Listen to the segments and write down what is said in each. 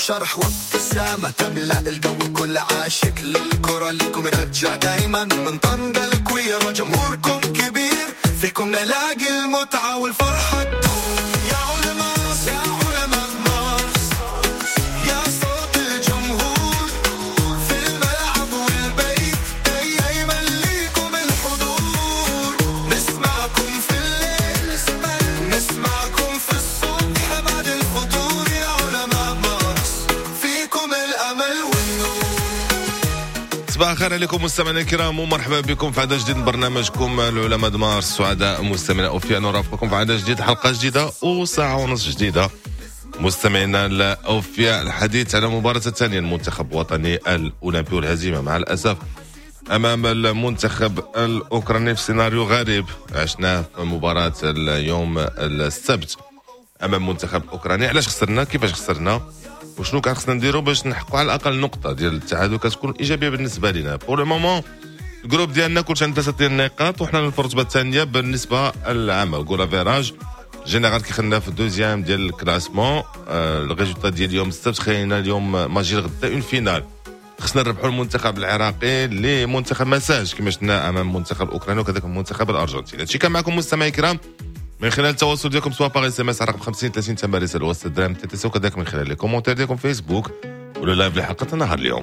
وشرح وابتسامة تملأ الجو، كل عاشق للكرة لكم يرجع دايما من طنجة الكويرة. جمهوركم كبير فيكم نلاقي المتعة والفرحة تدوم. يا علماء يا علماء مارس، يا صوت الجمهور في الملعب والبيت، دايما ليكم الحضور. نسمعكم في الليل نسمعكم في الصبح بعد الفطور. يا علماء مارس فيكم الأمل والنور. صباح الخير عليكم مستمعينا الكرام ومرحبا بكم في عدد جديد من برنامجكم العلماء د مارس. سعداء مستمعينا أوفياء نرافقكم في عدد جديد، حلقة جديدة وساعة ونصف جديدة. مستمعينا الأوفياء، الحديث على مباراة الثانية المنتخب الوطني الأولمبي والهزيمة مع الأسف أمام المنتخب الأوكراني في سيناريو غريب عشناه في مباراة اليوم السبت أمام المنتخب الأوكراني. علاش خسرنا؟ كيفاش خسرنا؟ وشنو كان خصنا نديرو باش نحققوا على الاقل نقطه ديال التعادل كتكون ايجابيه بالنسبه لنا. بور لو مومون الجروب ديالنا كلشي عنده 3 النقاط وحنا في الرتبه الثانيه بالنسبه العامه. كولا فيراج جينيرال كيخلينا في الدوزيام ديال الكلاسمون. الريزولتا ديال اليوم السبت خلينا اليوم ماجي غدا اون فينال. خصنا نربحوا المنتخب العراقي اللي منتخب ما ساهلش كما شفنا امام المنتخب الاوكراني وكذلك المنتخب الارجنتيني. هادشي كان معكم مستمعي الكرام من خلال التواصل ديالكم سواء باغ اس ام اس على رقم 50 30 تم رساله واتساب درهم تي وكذلك من خلال لي كومونتير ديالكم فيسبوك ولا لايف لحلقه نهار اليوم.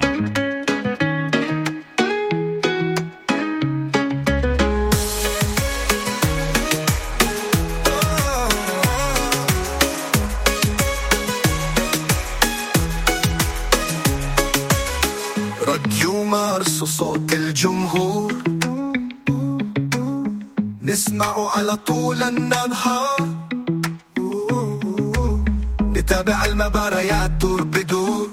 راديو مارس وصوت الجمهور نسمعه على طول النهار، نتابع المباريات دور بدور،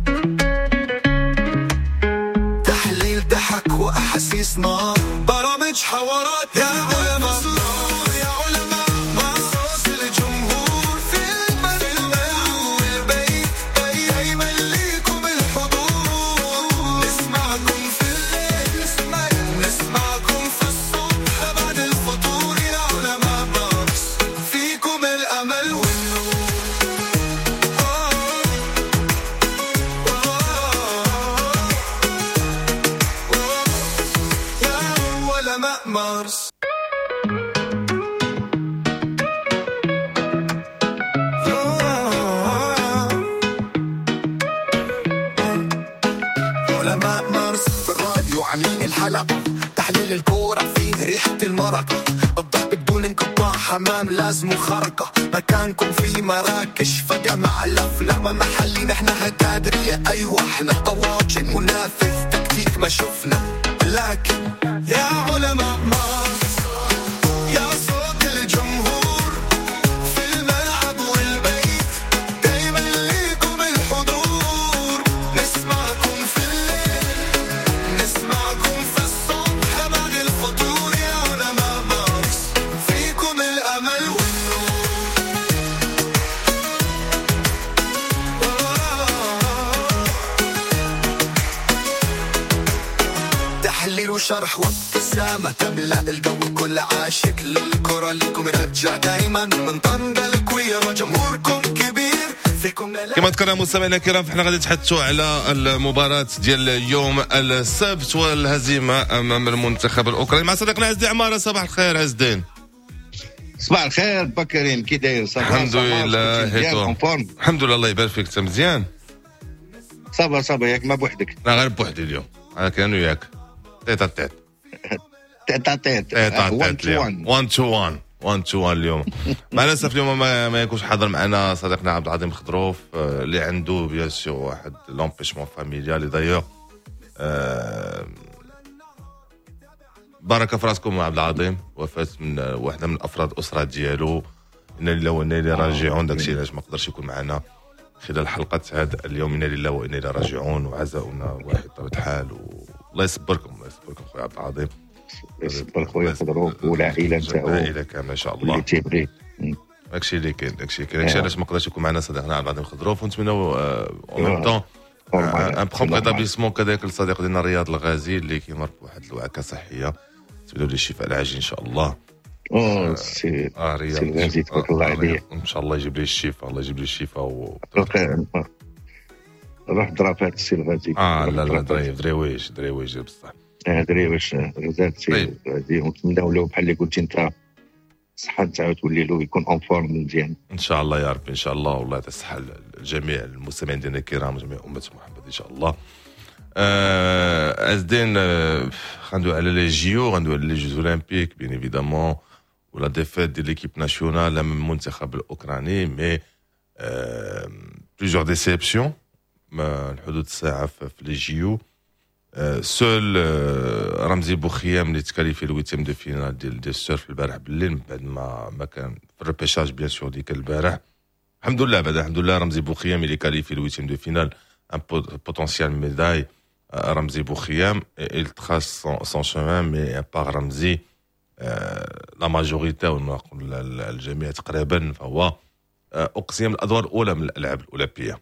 تحليل ضحك وأحاسيس نار، برامج حوارات يا علماء يا علماء مع صوت الجمهور في الملعب والبيت، دايما ليكم الحضور. نسمعكم في الليل نسمعكم في الصبح بعد الفطور. يا علماء مارس فيكم الأمل والنور. يا علماء مارس علماء مارس في الراديو عاملين الحلقة، تحليل الكورة فيه ريحة المرقة، الضحك بدون انقطاع، حمام لازم وخرقة، مكانكم في مراكش فجأة مع الأفلام محلين احنا هكادرية. أيوة احنا طواجن ونافذ تكتيك ما شفنا، لكن يا علماء مارس يا صوت الجمهور في الملعب والبيت، دايما ليكم الحضور. نسمعكم في الليل نسمعكم في الصبح بعد الفطور. يا علماء مارس فيكم الأمل والنور. تحليل وشرح وابتسامة تملأ الجو، كل عاشق للكرة لكم يرجع دايما من طنجة الكويرة. جمهوركم كبير فيكم كما ذكرنا مستمعينا الكرام فاحنا غادي نتحدثوا على المباراة ديال اليوم السبت والهزيمة امام المنتخب الاوكراني مع صديقنا عز الدين عمارة. صباح الخير عز الدين. صباح الخير بكرين، كي داير؟ الحمد لله. الحمد لله الله يبارك فيك. انت مزيان؟ صبا ياك ما بوحدك؟ لا غير بوحدي اليوم، انا كان وياك تيت 1 to 1 اليوم. مع الاسف اليوم ما يكونش حاضر معنا صديقنا عبد العظيم خضروف اللي عنده بيان سور واحد لومبيشمون فاميليال دايوغ. بارك في راسكم عبد العظيم، وفاة من واحده من افراد الاسره ديالو، انا لله وانا اليه راجعون. داكشي علاش ما قدرش يكون معنا خلال حلقه هذا اليوم. انا لله وانا اليه راجعون وعزاؤنا واحد بطبيعه الحال. الله يصبركم خويا عبد العظيم. يصبر خويا خضروف والعائله نتاعو، العائله كامله ان شاء الله اللي تيبغي. داكشي اللي كاين علاش ما قدرش يكون معنا صديقنا عبد العظيم خضروف. ونتمنوا اون ميم طون ان بروم ريتابليسمون كذلك للصديق ديالنا رياض الغازي اللي كيمر بواحد الوعكه صحيه، نتمنوا له الشفاء العاجل ان شاء الله. سي رياض تبارك الله عليه، ان شاء الله يجيب لي الشفاء، الله يجيب لي الشفاء روح ضرافات السي الغازي لا درويش بصح دري واش غزات سي غازي ونتمناو له بحال اللي قلتي انت الصحه نتاعو تولي له يكون اون فورم مزيان ان شاء الله يا رب ان شاء الله والله تصحى الجميع المستمعين ديالنا الكرام جميع امه محمد ان شاء الله. ازدين غندوي على لي جيو غندوي على لي جوز اولمبيك بيان ايفيدامون ولا ديفيت ديال ليكيب ناسيونال من المنتخب الاوكراني مي بليزيور ديسيبسيون الحدود الساعه في لي جيو. سول رمزي بوخيام اللي تكاليفي الويتيام دو فينال ديال السيرف البارح بالليل من بعد ما كان في الريبيشاج بيان سور ديك البارح. الحمد لله رمزي بوخيام اللي كاليفي الويتيام دو فينال ان بوتونسيال ميداي. رمزي بوخيام il trace son chemin mais par رمزي لا ماجوريتي ونقول الجميع تقريبا فهو اقسم الادوار الاولى من الالعاب الاولمبيه.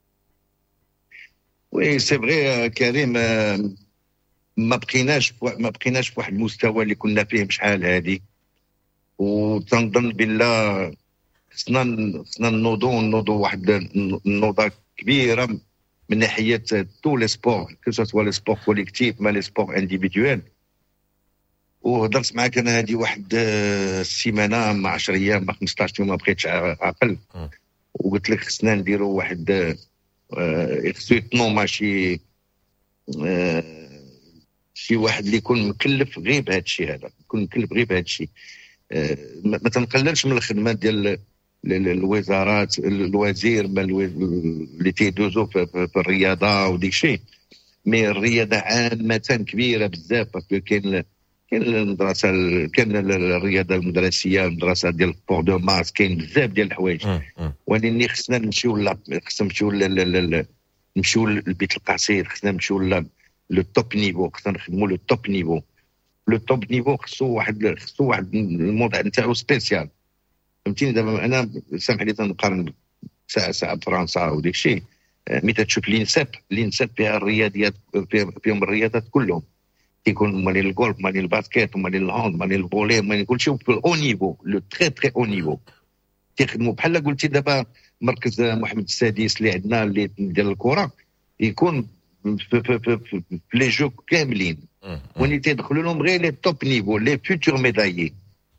وي سي فغي كريم ما بقيناش في واحد المستوى اللي كنا فيه بشحال هادي وتنظن بالله خصنا نوضوا واحد النوضه كبيره من ناحيه تو لي سبور كو سوا لي سبور كوليكتيف ما لي سبور انديفيدويل. وهضرت معاك انا هذه واحد السيمانه مع 10 ايام مع 15 يوم ما بقيتش عاقل وقلت لك خصنا نديروا واحد خصو يتنو ماشي شي واحد اللي يكون مكلف غير بهذا الشيء هذا يكون مكلف غير بهذا الشيء. ما تنقللش من الخدمات ديال الوزارات الوزير اللي تيدوزو في الرياضه وديك الشيء مي الرياضه عامه كبيره بزاف باسكو كاين المدرسه كاين الرياضه المدرسيه المدرسه ديال البور دو ماس كاين بزاف ديال الحوايج ولكن خصنا نمشيو للبيت القصير خصنا نمشيو لو توب نيفو خصنا نخدموا لو توب نيفو. لو توب نيفو خصو واحد الموضوع نتاعو سبيسيال فهمتيني. دابا انا سامحني تنقارن ساعه بفرنسا وديك الشيء مي تشوف الانساب فيها الرياضيات فيهم الرياضات كلهم يكون مالي الجولف مالي الباسكيت مالي الهاند مالي الفولي مالي كل شيء في الاو نيفو لو تري تري او نيفو تيخدموا بحال قلتي. دابا مركز محمد السادس اللي عندنا اللي ديال الكره يكون في لي جو كاملين وين تيدخلوا لهم غير لي توب نيفو لي فيوتور ميدايي.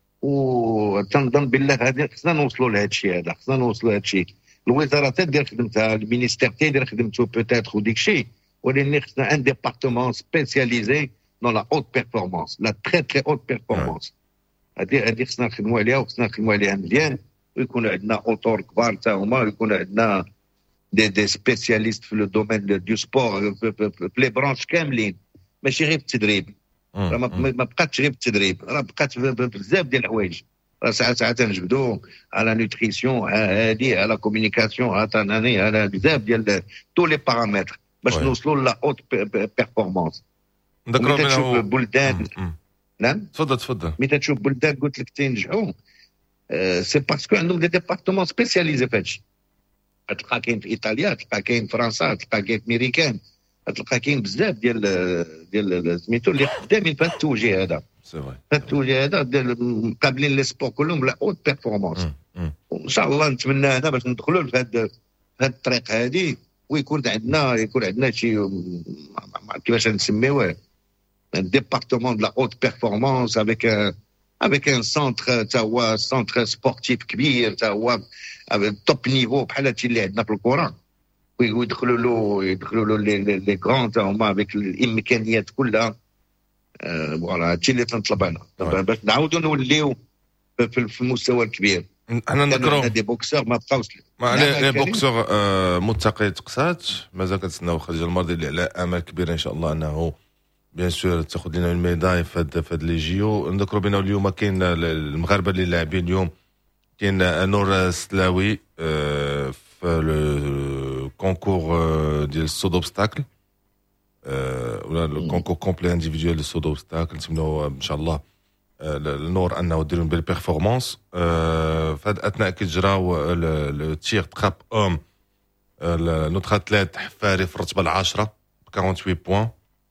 وتنظن بالله هذه خصنا نوصلوا لهذا الشيء هذا خصنا نوصلوا لهذا الشيء. الوزارات دير خدمتها المينيستير تيدير خدمته بوتيتر وديك الشيء ولكن خصنا ان ديبارتمون سبيسياليزي dans la haute performance, la très très haute performance. هذه خصنا نخدموا عليها وخصنا نخدموا عليها مزيان ويكون عندنا اوتور كبار تا هما ويكون عندنا دي سبيسياليست في لو دومين دو سبور في لي برانش كاملين ماشي غير في التدريب. ما بقاتش غير في التدريب راه بقات بزاف ديال الحوايج. راه ساعات نجبدوا على نوتريسيون هادي على كومونيكاسيون على بزاف ديال تو لي بارامتر باش نوصلوا لا اوت بيرفورمانس. نذكروا تشوف بلدان نعم تفضل ملي تشوف بلدان قلت لك تنجحوا سي باسكو عندهم دي ديبارتمون سبيسياليزي في هادشي. تلقى كاين في ايطاليا تلقى كاين في فرنسا تلقى كاين في امريكان تلقى كاين بزاف ديال سميتو اللي خدامين في هذا التوجيه هذا سي فري في التوجيه هذا قابلين لي سبور كلهم لا اوت بيرفورمانس. وان شاء الله نتمنى هذا باش ندخلوا في هذا الطريق هذه ويكون عندنا شي كيفاش نسميوه un département de la haute performance avec un centre sportif كبير تا هو توب نيفو بحال هادشي اللي عندنا في الكره ويدخلوا له لي غران تا هما avec الامكانيات كلها. فوالا هادشي اللي تنطلب انا باش نعاودوا نوليو في المستوى الكبير. حنا نذكروا دي بوكسور ما بقاوش لي بوكسور متقي تقسات مازال كنتسناو خرج المرضي اللي على امل كبير ان شاء الله انه بيان سور تاخذ لنا الميداي في هاد لي جيو. نذكروا بنا اليوم كاين المغاربه اللي لاعبين اليوم كاين نور سلاوي في لو كونكور ديال السود اوبستاكل ولا لو كونكور كومبلي انديفيدويل السود اوبستاكل نتمنوا ان شاء الله النور انه ديروا بال بيرفورمانس. في هاد اثناء كيتجراو لو تير تراب اوم نوتر اتليت حفاري في الرتبه العاشره ب 48 بوان.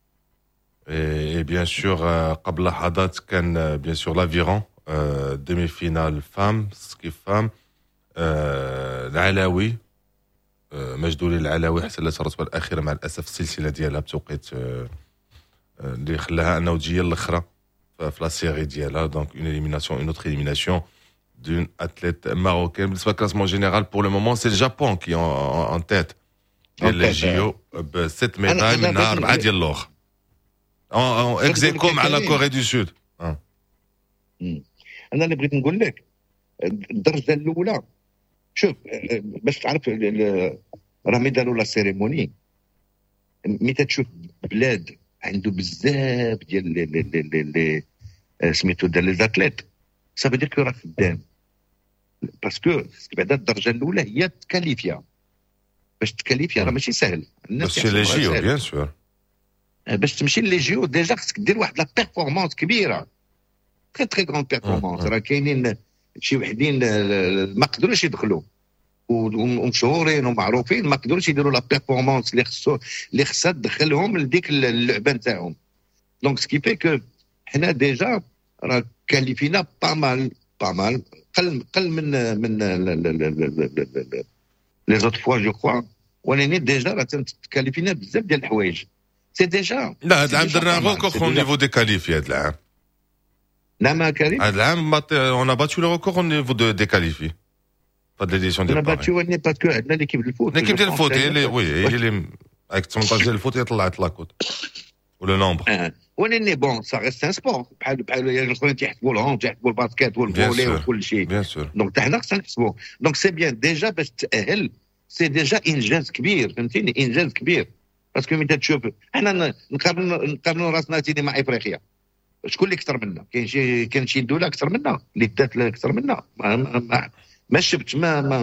Et bien sûr, قبل لحظات كان bien sûr l'aviron demi-finale femme, ski femme, العلاوي مجدولي العلاوي حصلت الرتبه الاخيره مع الاسف السلسله ديالها بتوقيت اللي خلاها انه تجي الاخرى في لا سيري ديالها. دونك اون اوتر élimination d'une athlète marocaine. بالنسبه للكلاسمون جينيرال بور لو مومون سي الجابون كي اون تيت ديال لي جيو ب 6 ميداي منها 4 ديال الاخر اكزيكو مع لا كوري دو سود. انا اللي بغيت نقول لك الدرجه الاولى شوف باش تعرف راهم داروا لا سيريموني ملي تشوف بلاد عنده بزاف ديال سميتو ديال لي زاتليت صافي دير كو راه خدام باسكو بعدا الدرجه الاولى هي تكاليفيا باش تكاليفيا راه ماشي سهل. باش تمشي لي جيو بيان سور باش تمشي لي جيو ديجا خصك دير واحد لا بيرفورمانس كبيره تري تري غون بيرفورمانس. راه كاينين شي وحدين ما قدروش يدخلوا ومشهورين ومعروفين ما قدروش يديروا لا بيرفورمانس اللي خصها تدخلهم لديك اللعبه نتاعهم. دونك سكي في كو حنا ديجا راه كاليفينا با مال قل من لي زوت فوا جو كوا ولكن ديجا راه تكاليفينا بزاف ديال الحوايج سي ديجا. لا هذا العام درنا ريكور او نيفو دي كاليفي هذا العام. نعم كريم هذا العام اون ا باتو لو ريكور او نيفو دي كاليفي فهاد ليديسيون ديال باريس. انا باتو باسكو عندنا ليكيب ديال الفوت هي اللي وي هي اللي avec 18 ديال الفوت هي طلعت لاكوت ولو نومبر. ولكن بون سا ريست ان سبور بحال الاخرين تيحسبوا الهون تيحسبوا الباسكيت والفولي وكل شيء. دونك حنا خصنا نحسبوا دونك سي بيان ديجا باش تاهل سي ديجا انجاز كبير فهمتيني انجاز كبير باسكو ملي تشوف حنا نقارنوا راسنا تيني مع افريقيا شكون اللي اكثر منا؟ كاين شي دوله اكثر منا اللي دات اكثر منا ما شفت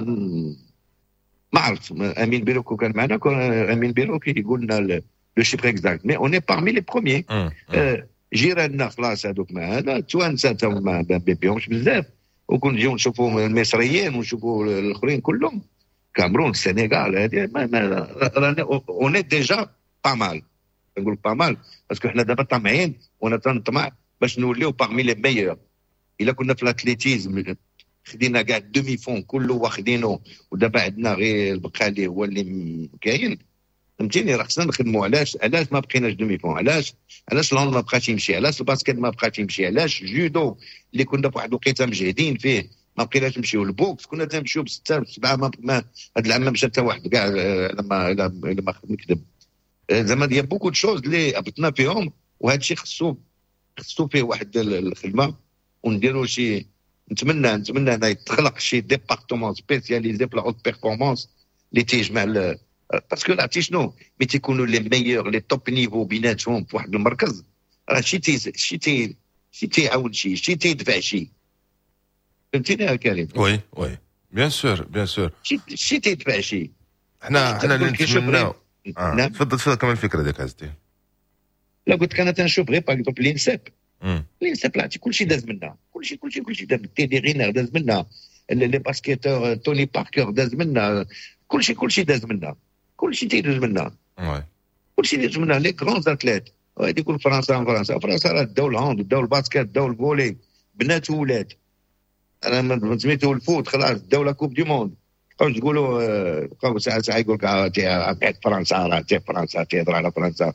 ما عرفت. امين بيروكو كان معنا امين بيروكو يقول لنا لو شيفر اكزاكت مي اون اي بارمي لي بروميي. جيراننا خلاص هذوك مع هذا التوانسه تاهم ما بيهمش بزاف وكنجيو نشوفوا المصريين ونشوفوا الاخرين كلهم كامرون السنغال هذه اون ديجا با مال نقول با مال باسكو حنا دابا طامعين وانا تنطمع باش نوليو بارمي لي ميور. الا كنا في الاتليتيزم خدينا كاع الدومي فون كله واخدينه ودابا عندنا غير البقاء اللي هو اللي كاين فهمتيني. راه خصنا نخدموا علاش ما بقيناش دومي فون علاش الهاند ما بقاش يمشي علاش الباسكيت ما بقاش يمشي علاش الجودو اللي كنا في واحد الوقيته مجهدين فيه ما بقيناش نمشيو البوكس كنا تنمشيو بستة سبعة ما هاد العام ما مشى حتى واحد كاع لما نكذب زعما ديال بوكو دو شوز اللي هبطنا فيهم وهذا الشيء خصو فيه واحد الخدمه ونديروا شي نتمنى ان يتخلق شي ديبارتمون سبيسياليزي في لا هوت بيرفورمانس اللي تيجمع باسكو عرفتي شنو ملي تيكونوا لي ميور لي توب نيفو بيناتهم في واحد المركز راه شي تيعاون شي تيدفع شي فهمتيني يا كريم. وي بيان سور شي تيدفع شي حنا اللي نتمناو. تفضل كمان الفكره ديك عزتي. لا قلت انا تنشوف غير باغ اكزومبل لينساب لا كلشي داز منا كلشي داز تيدي غينر داز منا لي باسكيتور توني باركر داز منا كلشي داز منا كلشي تيدوز منا كلشي داز منا لي كرون اتليت غادي يكون فرنسا راه داو الهاند داو الباسكيت داو الفولي بنات وولاد انا سميتو الفوت خلاص داو لا كوب دي موند بقاو تقولوا بقاو ساعه يقول لك فرنسا تيهضر على فرنسا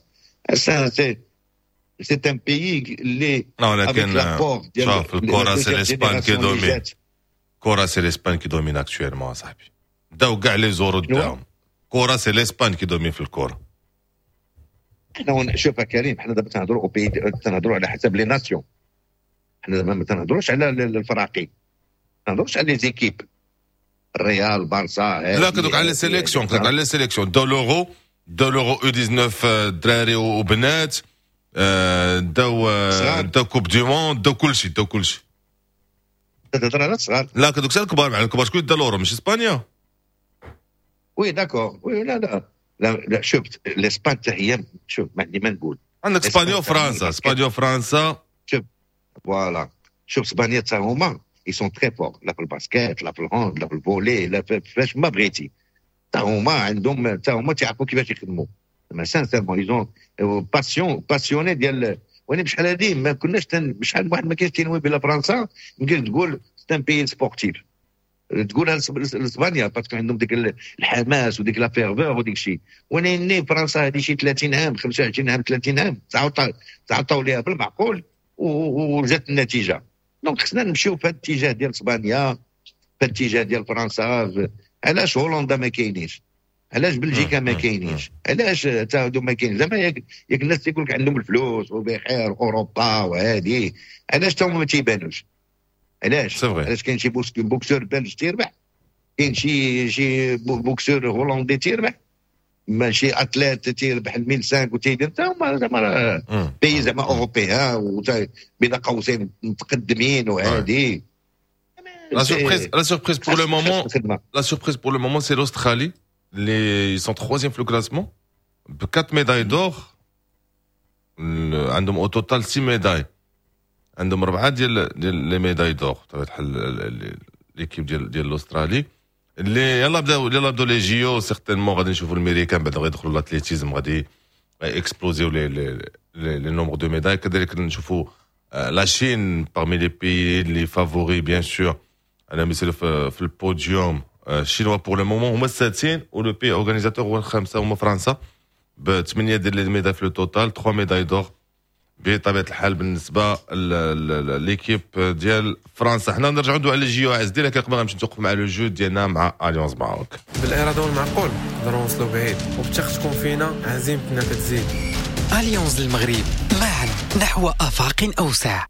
سي ان بيي اللي ولكن شوف الكره سي لاسبان كي دومين كره سي لاسبان كي دومين اكطويلمون صاحبي داو كاع لي زورو تاعهم كره سي لاسبان كي دومين في الكره. حنا شوف كريم حنا دابا تنهضروا على حسب لي ناسيون حنا دابا ما تنهضروش على الفراقي تنهضروش على لي زيكيب الريال بارسا لا كدوك على السيليكسيون داو لورو او 19 دراري وبنات داو كوب دي موند داو كلشي تهضر على الصغار لا كدوك سال الكبار مع الكبار شكون دا لورو ماشي اسبانيا. وي داكور وي لا شفت الاسبان حتى هي شوف ما عندي ما نقول عندك اسبانيا وفرنسا شوف فوالا شوف اسبانيا حتى هما ils sont très forts لا في الباسكيت لا في الهاند لا في الفولي لا فاش ما بغيتي حتى هما عندهم حتى هما تيعرفوا كيفاش يخدموا ما سانسيرمون ايزون باسيوني ديال وانا بشحال هادي ما كناش بشحال واحد ما كاينش تينوي بلا فرنسا يمكن تقول سي ان بيي سبورتيف تقولها لاسبانيا باسكو عندهم ديك الحماس وديك لا فيرفور وديك الشيء. ولكن فرنسا هذه شي 30 عام 25 عام 30 عام تعاطوا ليها بالمعقول وجات النتيجه. دونك خصنا نمشيو في هذا الاتجاه ديال اسبانيا، في الاتجاه ديال فرنسا. علاش هولندا ما كاينينش؟ علاش بلجيكا ما كاينينش؟ علاش تا هادو ما كاينين؟ زعما ياك الناس تيقول لك عندهم الفلوس وبخير اوروبا وهذه، علاش تا هما ما تيبانوش؟ علاش كاين شي بوكسور بلج تيربح، كاين شي بوكسور هولندي تيربح، ماشي اتليت تيربح 1005 وتيدير تا هما زعما بي زعما اوروبيان بين قوسين متقدمين وهذه. La surprise pour le moment, c'est l'Australie. Ils sont 3e le classement. 4 médailles d'or. عندهم au total 6 médailles. عندهم 4 ديال les médailles d'or. l'équipe ديال l'Australie. اللي يلا بداو لي جيو سيغتينمون غادي نشوفوا الامريكان بعد غادي يدخلوا الاتليتيزم غادي اكسبلوزيو لي نومبر دو ميداي. كذلك نشوفوا لا شين parmi les pays les favoris bien sûr. انا مثل في البوديوم الشينوا بور لو مومون هما السادسين، ولو بي اورغانيزاتور هو الخامسه هما فرنسا ب8 ديال لي ميداي في لو توتال 3 ميداي دور بطبيعه الحال بالنسبه ليكيب ديال فرنسا. حنا نرجعوا ندويو على الجيو عزدي، لكن قبل غنمشي نتوقف مع لو جو ديالنا مع اليونس ماروك. بالاراده والمعقول نقدروا نوصلوا بعيد، وبتختكم فينا عزيمتنا كتزيد. اليونس المغرب معا نحو افاق اوسع.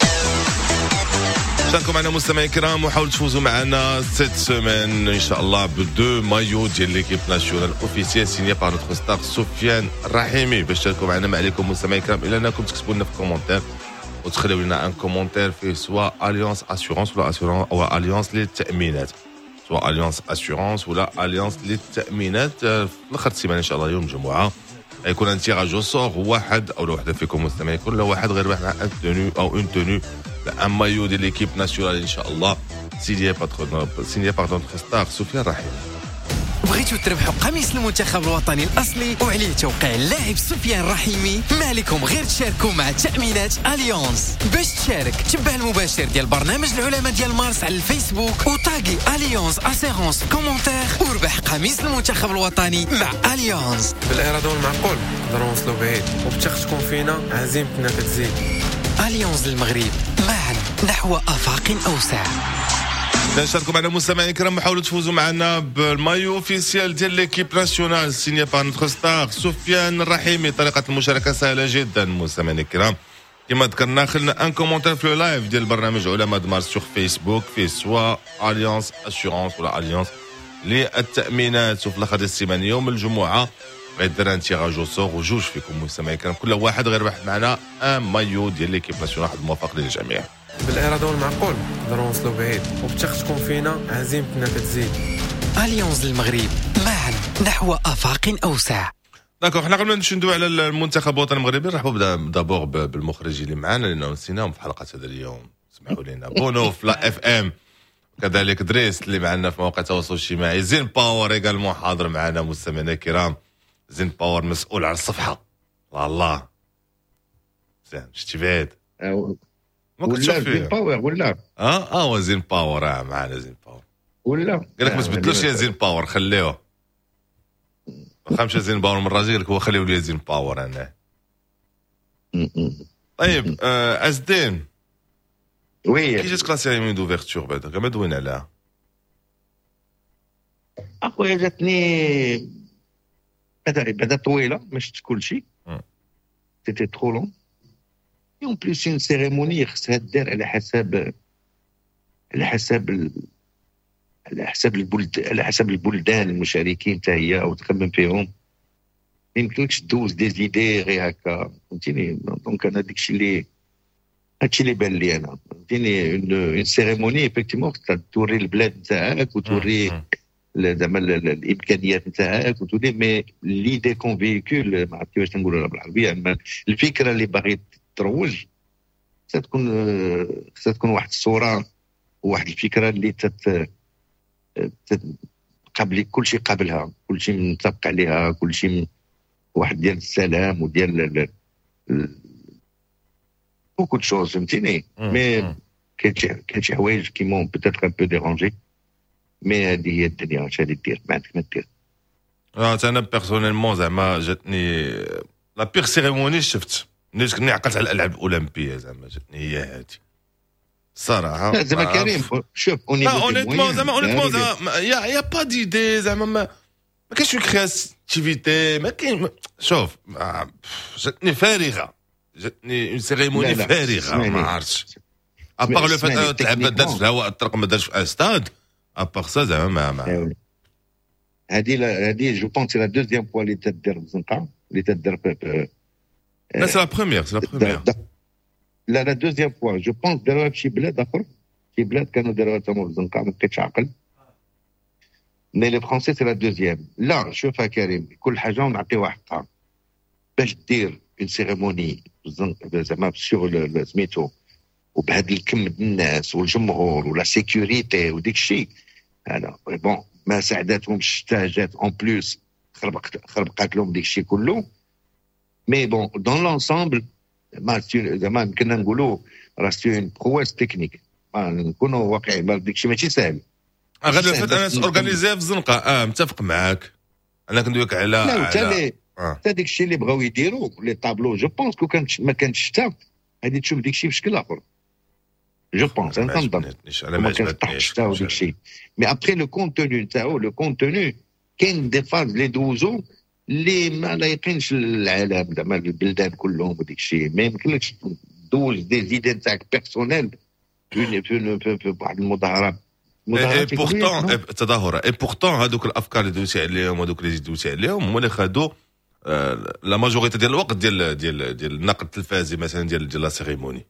شكرا معنا مستمعي الكرام، وحاولوا تفوزوا معنا سيت سيمين ان شاء الله بدو مايو ديال ليكيب ناسيونال اوفيسيال سيني بار نوتر ستار سفيان الرحيمي. باش تشاركوا معنا ما عليكم مستمعي الكرام الا انكم تكتبوا لنا في الكومونتير وتخليوا لنا ان كومونتير فيه سواء اليونس اسيورونس ولا اسيورونس او اليونس للتامينات، سواء اليونس اسيورونس ولا اليونس للتامينات. في اخر السيمانه ان شاء الله يوم الجمعه يكون ان تيراج او سور واحد او وحده فيكم مستمعين كل واحد غير واحد مع ان تونو او اون تونو un maillot de l'équipe nationale Inch'Allah signé par notre star Sofiane Rahim. بغيتوا تربحوا قميص المنتخب الوطني الاصلي وعليه توقيع اللاعب سفيان الرحيمي، ما عليكم غير تشاركوا مع تأمينات اليونس. باش تشارك تبع المباشر ديال برنامج العلماء ديال مارس على الفيسبوك وطاقي اليونس اسيرونس في كومونتير وربح قميص المنتخب الوطني مع اليونس. بالاراده والمعقول نقدروا نوصلوا بعيد، وبتختكم فينا عزيمتنا كتزيد. اليونس المغرب معا نحو افاق اوسع. نشاركوا معنا مستمعين الكرام، حاولوا تفوزوا معنا بالمايو اوفيسيال ديال ليكيب ناسيونال سيني بار نوتر ستار سفيان الرحيمي. طريقه المشاركه سهله جدا مستمعين الكرام، كما ذكرنا خلنا ان كومونتير في اللايف ديال برنامج علماء دمار سور فيسبوك فيه سواء اليونس اسيورونس ولا اليونس للتامينات. وفي الاخر السيمانه يوم الجمعه غيدير ان تيراج او سور وجوج فيكم مستمعين الكرام، كل واحد غير واحد معنا ان مايو ديال ليكيب ناسيونال. واحد موفق للجميع. بالاراده والمعقول نقدروا نوصلوا بعيد، وبتختكم فينا عزيمتنا كتزيد. اليونس المغرب معا نحو افاق اوسع. داكوغ، حنا قبل ما ندويو على المنتخب الوطني المغربي نرحبوا دابور بالمخرجين اللي معنا لانه نسيناهم في حلقه هذا اليوم. اسمحوا لنا بونو في لا اف ام، كذلك دريس اللي معنا في مواقع التواصل الاجتماعي، زين باور ايغالمون حاضر معنا مستمعينا الكرام. زين باور مسؤول على الصفحه. الله زين شتي بعيد ولا زين باور ولا هو زين باور معنا زين باور ولا قال لك ما تبدلوش يا زين باور خليوه. خمسة زين باور من الراجل قال لك هو خليو لي زين باور انا. طيب ازدين وي كي جاتك لا سيريموني دوفيرتور بعدا كما دوينا عليها؟ اخويا جاتني بعدا طويله ما شفتش كلشي، سيتي ترو لون. اون بليس اون سيريموني خصها دار على حسب البلدان المشاركين حتى هي او تخمم فيهم. ما يمكنلكش دوز دي زيدي غير هكا فهمتيني. دونك انا هادشي اللي بان لي انا فهمتيني. اون سيريموني افكتيمون توري البلاد نتاعك وتوري زعما الامكانيات نتاعك وتولي مي ليدي كون فيكول ما عرفت كيفاش نقولها بالعربيه، اما الفكره اللي باغي تروج ستكون واحد الصوره وواحد الفكره اللي قبل كل شيء قبلها، كل شيء متفق عليها، كل شيء واحد ديال السلام وديال بوكو شوز فهمتيني. مي كاين شي حوايج كي مون بوتيتر ان بو ديرونجي، مي هذه هي الدنيا، واش غادي دير؟ ما عندك ما دير. انا بيرسونيلمون زعما جاتني لا بيغ سيريموني شفت ملي كني عقلت على الالعاب الاولمبيه، زعما جاتني هي هذه الصراحه. زعما كريم شوف اونيتمون زعما يا با ديدي زعما ما كاينش اون كرياتيفيتي، ما كاين. شوف جاتني فارغه، جاتني اون سيريموني فارغه، ما عرفتش ابار لو فات تلعب دات في الهواء الطرق ما دارش في استاد، ابار سا زعما ما هذه جو بونس سي لا دوزيام فوا اللي تدير بزنقه، اللي تدير لا سي لا بروميير لا دوزيام فوا جو بونس داروها في شي بلاد اخر، شي بلاد كانوا داروها تما بزنقه، ما بقيتش عاقل. مي لي فرونسي سي لا دوزيام. لا شوفها كريم، كل حاجه نعطيوها حقها. باش دير اون سيريموني زعما سيغ سميتو وبهذا الكم من الناس والجمهور ولا سيكوريتي وديك الشيء، انا بون ما ساعدتهمش حتى اون بلوس خربقات لهم ديك الشيء كله. مي بون دون لونسامبل ما زعما كنا نقولوا راه سي اون برويس تكنيك، نكونوا واقعيين، ديك الشيء ماشي سهل. غير فات انا اورغانيزي في الزنقه، متفق معاك. انا كندويك على حتى ديك الشيء اللي بغاو يديروا لي طابلو، جو بونس كو كان ما كانش حتى غادي تشوف ديك الشيء بشكل اخر. جو بونس انا كنظن ما كنطحش حتى ديك الشيء. مي ابخي لو كونتوني نتاعو، لو كونتوني كاين دي فاز لي دوزو اللي ما لايقينش للعالم زعما البلدان كلهم وديك الشيء. ما يمكنلكش دوز دي زيدي نتاعك بيرسونيل في واحد المظاهرات تظاهره. اي بورتون هذوك الافكار اللي دوزتي عليهم وهذوك اللي دوزتي عليهم هما اللي خدوا لا ماجوريتي ديال الوقت ديال النقد التلفازي مثلا ديال لا سيريموني.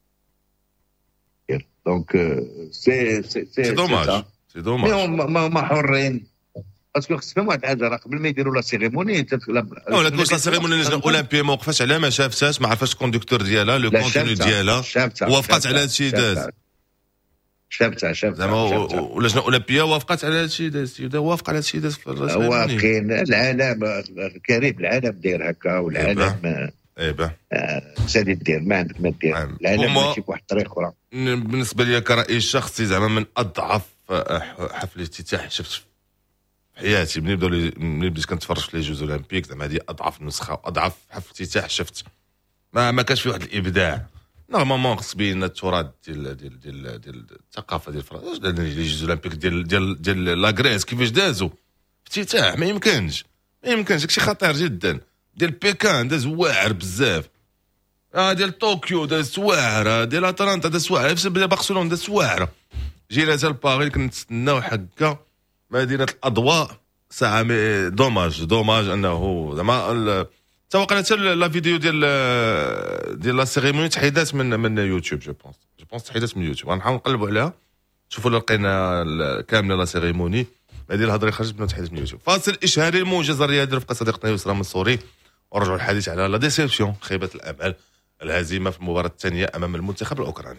دونك سي دوماج ما حرين باسكو خصهم واحد الحاجه، راه قبل ما يديروا لا سيريموني لا كاش لا سيريموني اللجنه الاولمبيه ما وقفاش عليها، ما شافتهاش، ما عرفاش الكوندكتور ديالها لو كونتوني ديالها، وافقت على هذا الشيء داز. شافتها زعما واللجنه الاولمبيه وافقت على هذا الشيء داز، وافق على هذا الشيء داز في السيريموني. واقعين العالم كريم، العالم داير هكا، والعالم سادي دير ما عندك ما دير، العالم ماشي بواحد الطريقه اخرى. بالنسبه لي كرأيي الشخصي زعما من اضعف حفل افتتاح شفت في حياتي ملي بديت كنتفرج في لي جوز اولمبيك، زعما هذه اضعف نسخه واضعف حفل افتتاح شفت. ما كانش فيه واحد الابداع. نورمالمون خص بينا التراث ديال الثقافه ديال فرنسا، لي جوز اولمبيك ديال لا غريس كيفاش دازوا افتتاح، ما يمكنش داكشي خطير جدا. ديال بيكان داز واعر بزاف، ديال طوكيو داز واعره، ديال اتلانتا داز واعره، ديال برشلونه داز واعره. جينا حتى لباريس كنتسناو حكا مدينه الاضواء ساعه. دوماج انه زعما توقع حتى لا فيديو ديال لا سيريموني تحيدات من يوتيوب. جو بونس تحيدات من يوتيوب. غنحاول نقلبوا عليها شوفوا لقينا كامله لا سيريموني. هذه الهضره خرجت من تحيدات من يوتيوب. فاصل اشهاري الموجز الرياضي رفقه صديقتنا يسرى منصوري، ورجعوا الحديث على لا ديسيبسيون، خيبه الامال، الهزيمه في المباراه الثانيه امام المنتخب الاوكراني.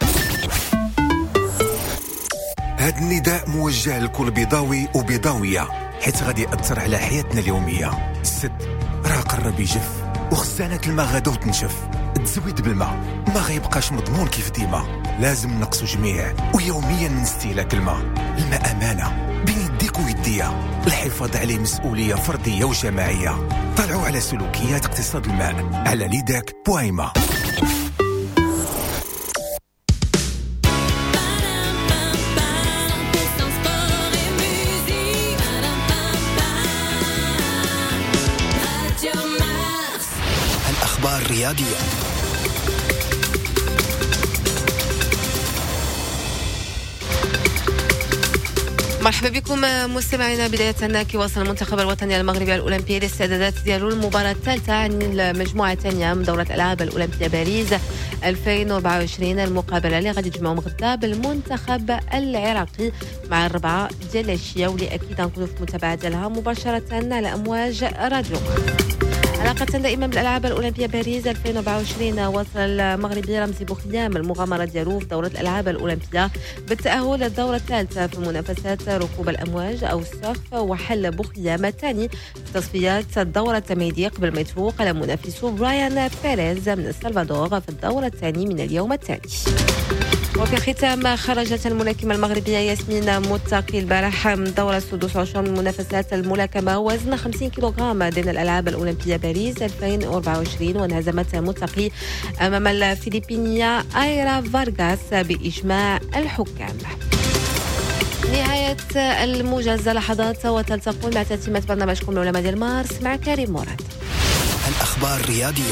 هذا النداء موجه لكل بيضاوي وبيضاويه، حيت غادي ياثر على حياتنا اليوميه. السد راه قرب يجف، وخزانات الماء غادو تنشف. تزويد بالماء ما غيبقاش مضمون كيف ديما، لازم نقصوا جميع ويوميا من استهلاك الماء. الماء امانه بين يديك ويديا، الحفاظ عليه مسؤوليه فرديه وجماعيه. طلعوا على سلوكيات اقتصاد الماء على ليداك بويما. الأخبار الرياضية. مرحبا بكم مستمعينا. بداية كيواصل المنتخب الوطني المغربي الأولمبي الاستعدادات ديالو المباراة الثالثة عن المجموعة الثانية من دورة الألعاب الأولمبية باريس 2024. المقابلة اللي غادي تجمعهم غدا بالمنتخب العراقي مع 4 ديال العشية، واللي أكيد غنكونوا في متابعة ديالها مباشرة على أمواج راديو. علاقة دائما بالألعاب الأولمبية باريس 2024، وصل المغربي رمزي بوخيام المغامرة ديالو في دورة الألعاب الأولمبية بالتأهل للدورة الثالثة في منافسات ركوب الأمواج أو السيرف، وحل بوخيام الثاني في تصفيات الدورة التمهيدية قبل ما يتفوق على منافسه برايان بيريز من السلفادور في الدورة الثانية من اليوم الثاني. وفي ختام خرجت الملاكمة المغربية ياسمين متقي البارح من الدورة 16 من منافسات الملاكمة وزن 50 كيلوغرام ضمن الألعاب الأولمبية باريس 2024 وانهزمت متقي أمام الفلبينية آيرا فارغاس بإجماع الحكام. نهاية الموجز لحظات وتلتقون مع تتمة برنامجكم العلماء ديال مارس مع كريم مراد. الأخبار الرياضية.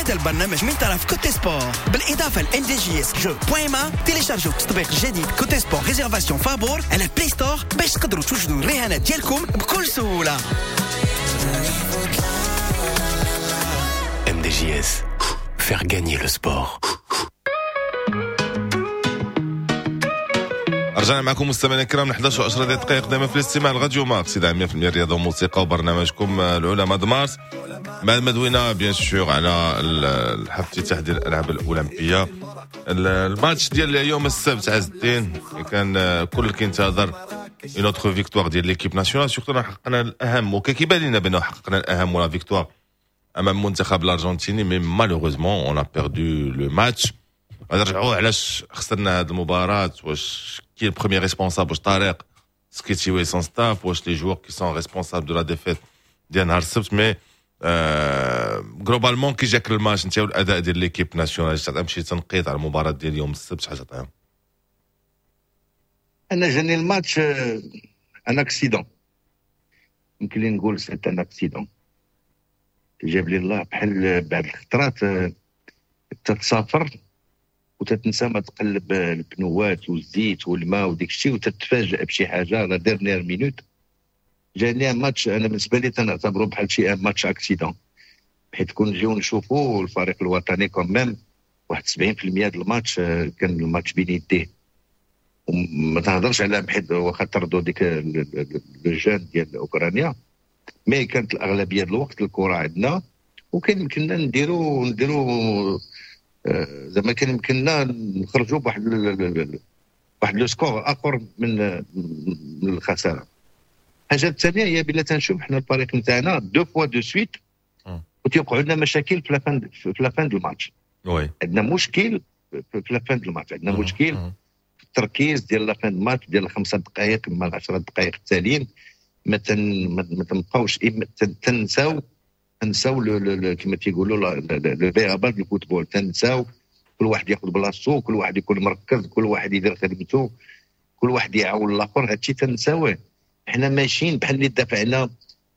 هذا البرنامج من طرف كوتي سبور بالإضافة ل ndjs.ma. تيليشارجوا التطبيق الجديد كوتي سبور ريزيرفاسيون فابور على بلاي ستور باش تقدروا توجدوا الرهانات ديالكم بكل سهولة. MDJS, faire gagner le sport. رجعنا معكم مستمعينا الكرام 11 و10 دقائق دائما في الاستماع لراديو مارس إذاعة 100% رياضة وموسيقى وبرنامجكم العلماء د مارس. بعد ما دوينا بيان سور على الافتتاح ديال الألعاب الأولمبية، الماتش ديال يوم السبت عز الدين كان كل كينتظر اون اوتر فيكتوار ديال ليكيب ناسيونال. سورتو حققنا الأهم وكيبان لنا بأنه حققنا الأهم ولا فيكتوار أمام منتخب الأرجنتيني، مي مالوغوزمون اون ا بيردو لو ماتش. غادي نرجعوا علاش خسرنا هذه المباراة، واش كي البروميير ريسبونسابل واش طارق سكيتيوي سون ستاف، واش لي جوور كي سون ريسبونسابل دو لا ديفيت ديال نهار السبت. مي غلوبالمون كي جاك الماتش انت والاداء ديال ليكيب ناسيونال تمشي تنقيط على المباراة ديال يوم السبت حاجه طيب. انا جاني الماتش ان اكسيدون، يمكن لي نقول سي ان اكسيدون جاب لي الله بحال بعد الخطرات تتسافر وتتنسى ما تقلب البنوات والزيت والماء وديك الشيء وتتفاجئ بشي حاجه لا ديرنيير مينوت. جاني ماتش انا بالنسبه لي تنعتبره بحال شي ماتش اكسيدون، حيت كون نجيو نشوفوا الفريق الوطني كوميم واحد 70% ديال الماتش كان الماتش بين يديه. وما تهضرش على بحيث واخا طردوا ديك لو جون ديال اوكرانيا، مي كانت الاغلبيه ديال الوقت الكره عندنا وكان يمكننا نديروا زعما كان يمكننا نخرجوا بواحد لو سكور اخر من الخساره. الحاجه الثانيه هي بلا تنشوف حنا الفريق نتاعنا دو فوا دو سويت وتيوقعوا لنا مشاكل في لافان دو ماتش. وي عندنا مشكل في لافان دو ماتش، عندنا مشكل في التركيز ديال لافان دو ماتش ديال 5 دقائق مع 10 دقائق التاليين. ما تنبقاوش تنساو كما تيقولوا لو فيرابال دو فوتبول، تنساو كل واحد ياخذ بلاصتو، كل واحد يكون مركز، كل واحد يدير خدمته، كل واحد يعاون الاخر. هادشي تنساوه. حنا ماشيين بحال اللي دافعنا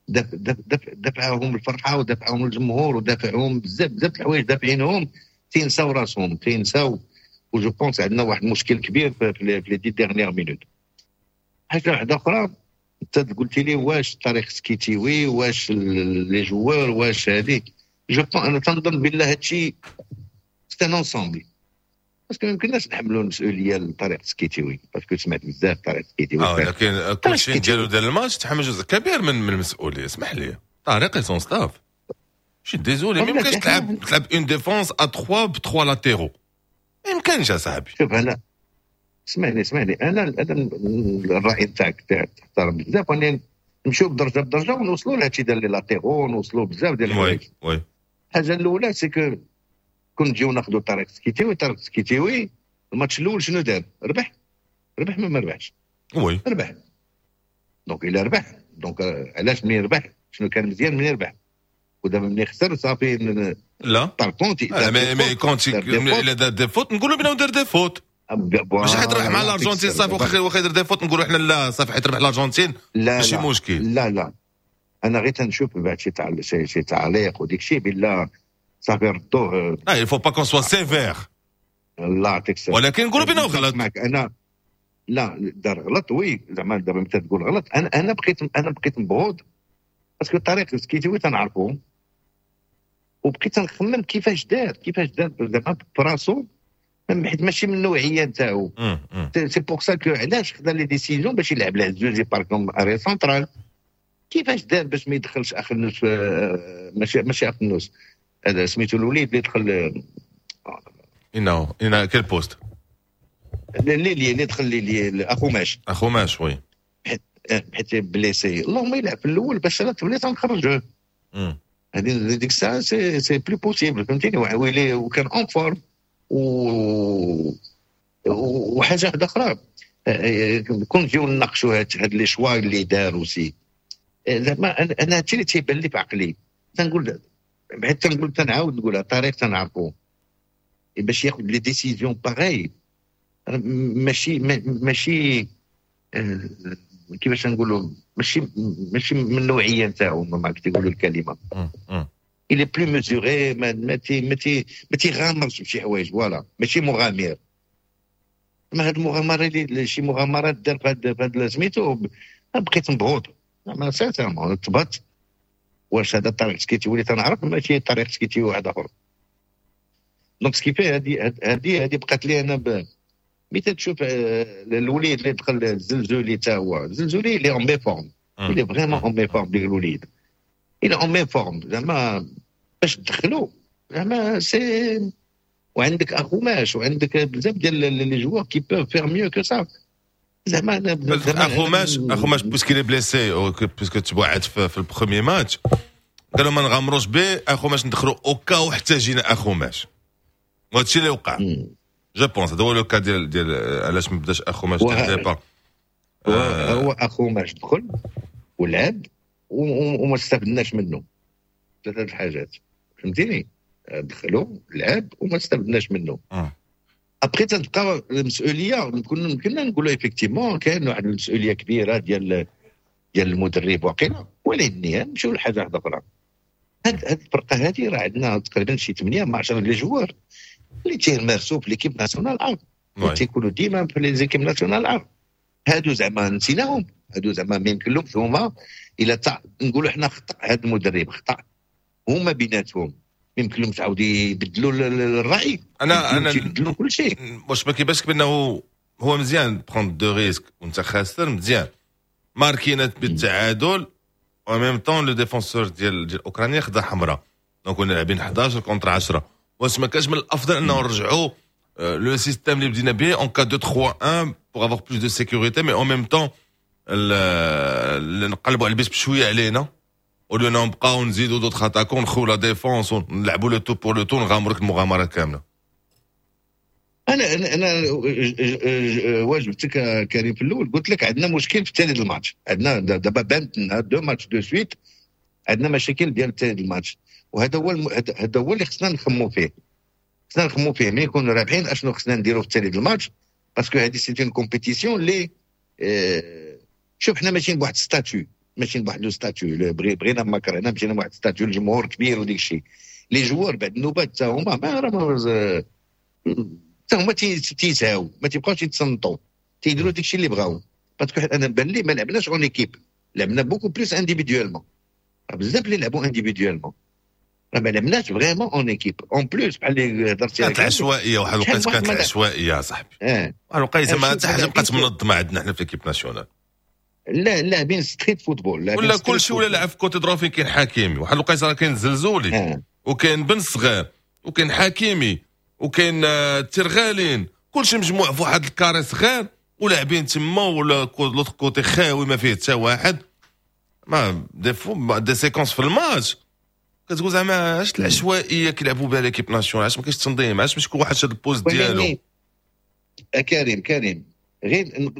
دافعهم الفرحه ودافعهم الجمهور ودافعهم بزاف الحوايج دافعينهم، تينساو راسهم تينساو. وجو بونس عندنا واحد المشكل كبير في لي دي ديرنيير مينوت. حاجه واحده اخرى انت قلت لي واش طريق سكيتيوي واش لي جوار واش هذيك، جو بون انا تنظن بالله هادشي سي ان انسامبل، باسكو ما يمكنناش نحملوا المسؤوليه لطريق سكيتيوي، باسكو سمعت بزاف طريق سكيتيوي. لكن كل شيء ديالو ديال الماتش تحمل جزء كبير من المسؤوليه. اسمح لي طارق سون ستاف شي ديزولي، ما يمكنش تلعب اون ديفونس ا 3 ب 3 لاتيرو، ما يمكنش اصاحبي. شوف انا اسمعني انا الراي نتاعك تحترم بزاف، وانا نمشيو بدرجه ونوصلوا لهادشي ديال لي لاتيرو، نوصلوا بزاف ديال الحوايج. وي الحاجه الاولى سي كو كون نجيو ناخذوا طريق سكيتيوي الماتش الاول شنو دار؟ ربح ما ربحش. وي ربح. دونك الا ربح دونك علاش منين ربح؟ شنو كان مزيان منين ربح؟ ودابا منين خسر صافي لا طاركونتي. مي كونتي الا دار دي فوت نقولوا بنا دار دي فوت، مش حيت ربح مع الارجنتين صافي واخا يدير دي فوت نقولوا حنا لا صافي حيت ربح الارجنتين ماشي مشكل. لا انا غير تنشوف بعد شي تعليق وديك الشيء بالله صافي ردوه. il faut pas qu'on soit sévère. الله يعطيك الصحة. ولكن نقولوا بينه غلط. انا لا دار غلط وي زعما دابا انت تقول غلط. انا بقيت مبغوض باسكو الطريق سكيتيوي تنعرفو وبقيت نخمم كيفاش دار زعما براسو، حيت ماشي من النوعيه نتاعو. سي بور سا كو علاش خدا لي ديسيزيون باش يلعب له زوجي باركم اري سنترال. كيفاش دار باش ما يدخلش اخر نص؟ ماشي اخر نص، هذا سميتو الوليد اللي دخل انه كل بوست اللي دخل لي اخو ماش وي حيت بليسي اللهم يلعب في الاول باش تولي تنخرجوه. هذه ديك الساعه سي بلو بوسيبل فهمتيني. وكان اون فورم وحاجه واحده اخرى كون نجيو نناقشوا هاد لي شوا اللي داروا سي زعما انا هادشي اللي تيبان لي في عقلي. تنقول بحيث تنعاود نقولها طريق تنعرفو باش ياخذ لي ديسيزيون باغي ماشي كيفاش نقولوا ماشي من النوعيه نتاعو ما كيقولوا الكلمه. il est plus mesuré ما تيغامرش بشي حوايج فوالا ماشي مغامر. ما هاد المغامره اللي شي مغامرات دار في هاد سميتو بقيت مضغوط ما سانسيرمون تبات واش هذا الطريق سكيتي وليت نعرف ماشي الطريق سكيتي واحد اخر. دونك سكيفي هذه بقات لي انا متى تشوف الوليد اللي دخل الزلزولي تا هو الزلزولي اللي اون مي فورم اللي فريمون اون مي فورم ديال الوليد الى اون مي فورم زعما باش تدخلوا زعما سي. وعندك اخوماش وعندك بزاف ديال لي جوار كي بوف فير ميو كو سا زعما اخوماش بوسكي لي بليسي او بوسكو تبعت في البروميي ماتش قالوا ما نغامروش به اخوماش ندخلوا اوكا حتى جينا اخوماش وهادشي اللي وقع. جو بونس هذا هو لو كا ديال علاش ما بداش اخوماش ديبا. هو اخوماش دخل ولعب وما استفدناش منه ثلاثه الحاجات فهمتيني. دخلوا لعب وما استفدناش منه. ابخي تنبقى المسؤوليه كنا نقولوا ايفيكتيفمون كاين واحد المسؤوليه كبيره ديال المدرب واقيلا ولكن نمشيو لحاجه واحده اخرى. هاد الفرقه هذه راه عندنا تقريبا شي 8 مع 10 لي جوار اللي تيمارسوا في ليكيب ناسيونال عرب تيكونوا ديما في لي زيكيب ناسيونال عرب. هادو زعما نسيناهم هادو زعما ما يمكنلهمش هما الا نقولوا حنا خطا هاد المدرب خطا هما بيناتهم يمكن لهم تعاود يبدلوا الراي. انا يبدلوا كل شيء. واش ما كيبانش بانه هو مزيان بروند دو ريسك وانت خاسر مزيان ماركينات بالتعادل وميم طون لو ديفونسور ديال اوكرانيا خدا حمراء دونك كنا لاعبين 11 كونتر 10. واش ما كانش من الافضل انه نرجعوا لو سيستيم اللي بدينا به اون كا 2 3 1 بور افوار بلوس دو سيكوريتي مي اون ميم طون نقلبوا على البيس بشويه علينا ولو نبقاو نزيدوا دوط اتاكون نخو لا ديفونس ونلعبوا لو تو بور لو تو نغامروا المغامرات كامله. انا واجبتك كريم في الاول قلت لك عندنا مشكل في ثاني الماتش. عندنا دابا بانت لنا 2 ماتش دو سويت عندنا مشاكل ديال ثاني الماتش وهذا هو اللي خصنا نخمو فيه ملي نكونوا رابحين اشنو خصنا نديروا في ثاني الماتش باسكو هذه سيت اون كومبيتيسيون اللي شوف حنا ماشيين بواحد ستاتيو ماشي بواحد لو ستاتيو بغينا ما كرهنا مشينا بواحد ستاتيو الجمهور كبير وديك الشيء. لي جوار بعد النوبات حتى هما تيساو ما تيبقاوش يتصنطوا تيديروا ديك الشيء اللي بغاو باسكو انا بان لي ما لعبناش اون ايكيب لعبنا بوكو بلوس انديفيديوالمون. بزاف اللي لعبوا انديفيديوالمون ما لعبناش فريمون اون ايكيب اون بلوس بحال اللي هضرتي كانت عشوائيه واحد الوقت كانت عشوائيه يا صاحبي. واحد الوقيته ما حتى حاجه بقات منظمه عندنا حنا في ليكيب ناسيونال. لا لاعبين ستريت فوتبول ولا كل شيء ولا لعب في كوتي درافين كاين حكيمي واحد الوقيته راه كاين زلزولي وكاين بن صغير وكاين حكيمي وكاين ترغالين كلشي مجموع في واحد الكاري صغير ولاعبين تما ولا لوطخ كوتي خاوي ما فيه حتى واحد. ما دي سيكونس في الماتش كتقول زعما علاش العشوائيه كيلعبوا بها ليكيب ناسيونال علاش ما كاينش تنظيم علاش ماشي كل واحد شاد البوست ديالو. كريم غير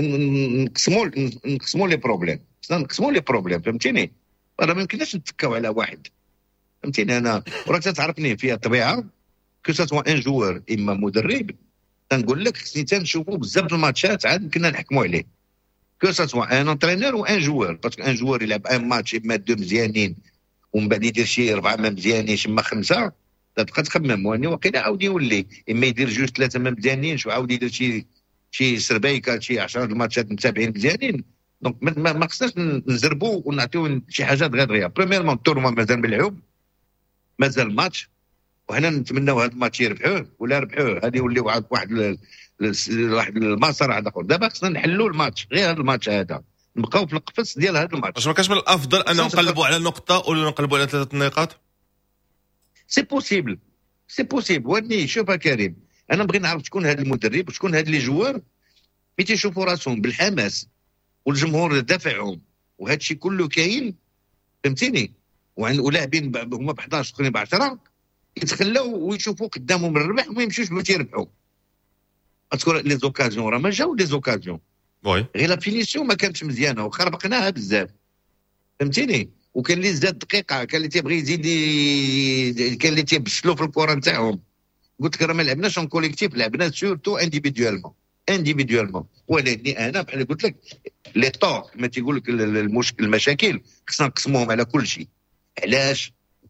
نقسموا لي بروبليم فهمتيني. راه ما يمكنناش نتكاو على واحد فهمتيني. انا وراك تعرفني فيها الطبيعه كو سوا ان جوار اما مدرب تنقول لك خصني تنشوفوا بزاف الماتشات عاد كنا نحكموا عليه كو سوا ان انترينور و ان جوار باسكو ان جوار يلعب ان ماتش اما 2 مزيانين ومن بعد يدير شي 4 ما مزيانينش اما 5 تبقى تخمم واني واقيلا عاود يولي اما يدير 2-3 ما مزيانينش وعاود يدير شي سربيكه شي 10 الماتشات متابعين مزيانين. دونك ما خصناش نزربوا ونعطيو شي حاجات غير بريميرمون التورنوا مازال ملعوب مازال الماتش وحنا نتمناو هذا الماتش يربحوه ولا ربحوه هذه يولي واحد المسار هذا اخر. دابا خصنا نحلوا الماتش غير هذا الماتش هذا نبقاو في القفص ديال هذا الماتش. واش ما كانش من الافضل انه نقلبوا على نقطه ولا نقلبوا على 3 نقاط؟ سي بوسيبل وني شوف كريم انا بغي نعرف شكون هذا المدرب وشكون هاد لي جوار ملي تيشوفوا راسهم بالحماس والجمهور دافعهم وهذا الشيء كله كاين فهمتيني ولاعبين هما ب 11 اخرين ب 10 يتخلاو ويشوفوا قدامهم الربح وما يمشوش باش يربحوا. باسكو لي زوكازيون راه ما جاو لي زوكازيون وي غير لا فينيسيون ما كانتش مزيانه وخربقناها بزاف فهمتيني. وكان اللي زاد دقيقه كان اللي تيبغي يزيد كان اللي تيبشلوا في الكره نتاعهم. قلت لك راه ما لعبناش اون كوليكتيف لعبنا سورتو انديفيديوالمون ولكن انا بحال قلت لك لي طور كما تيقول لك المشاكل خصنا نقسموهم على كل شيء. علاش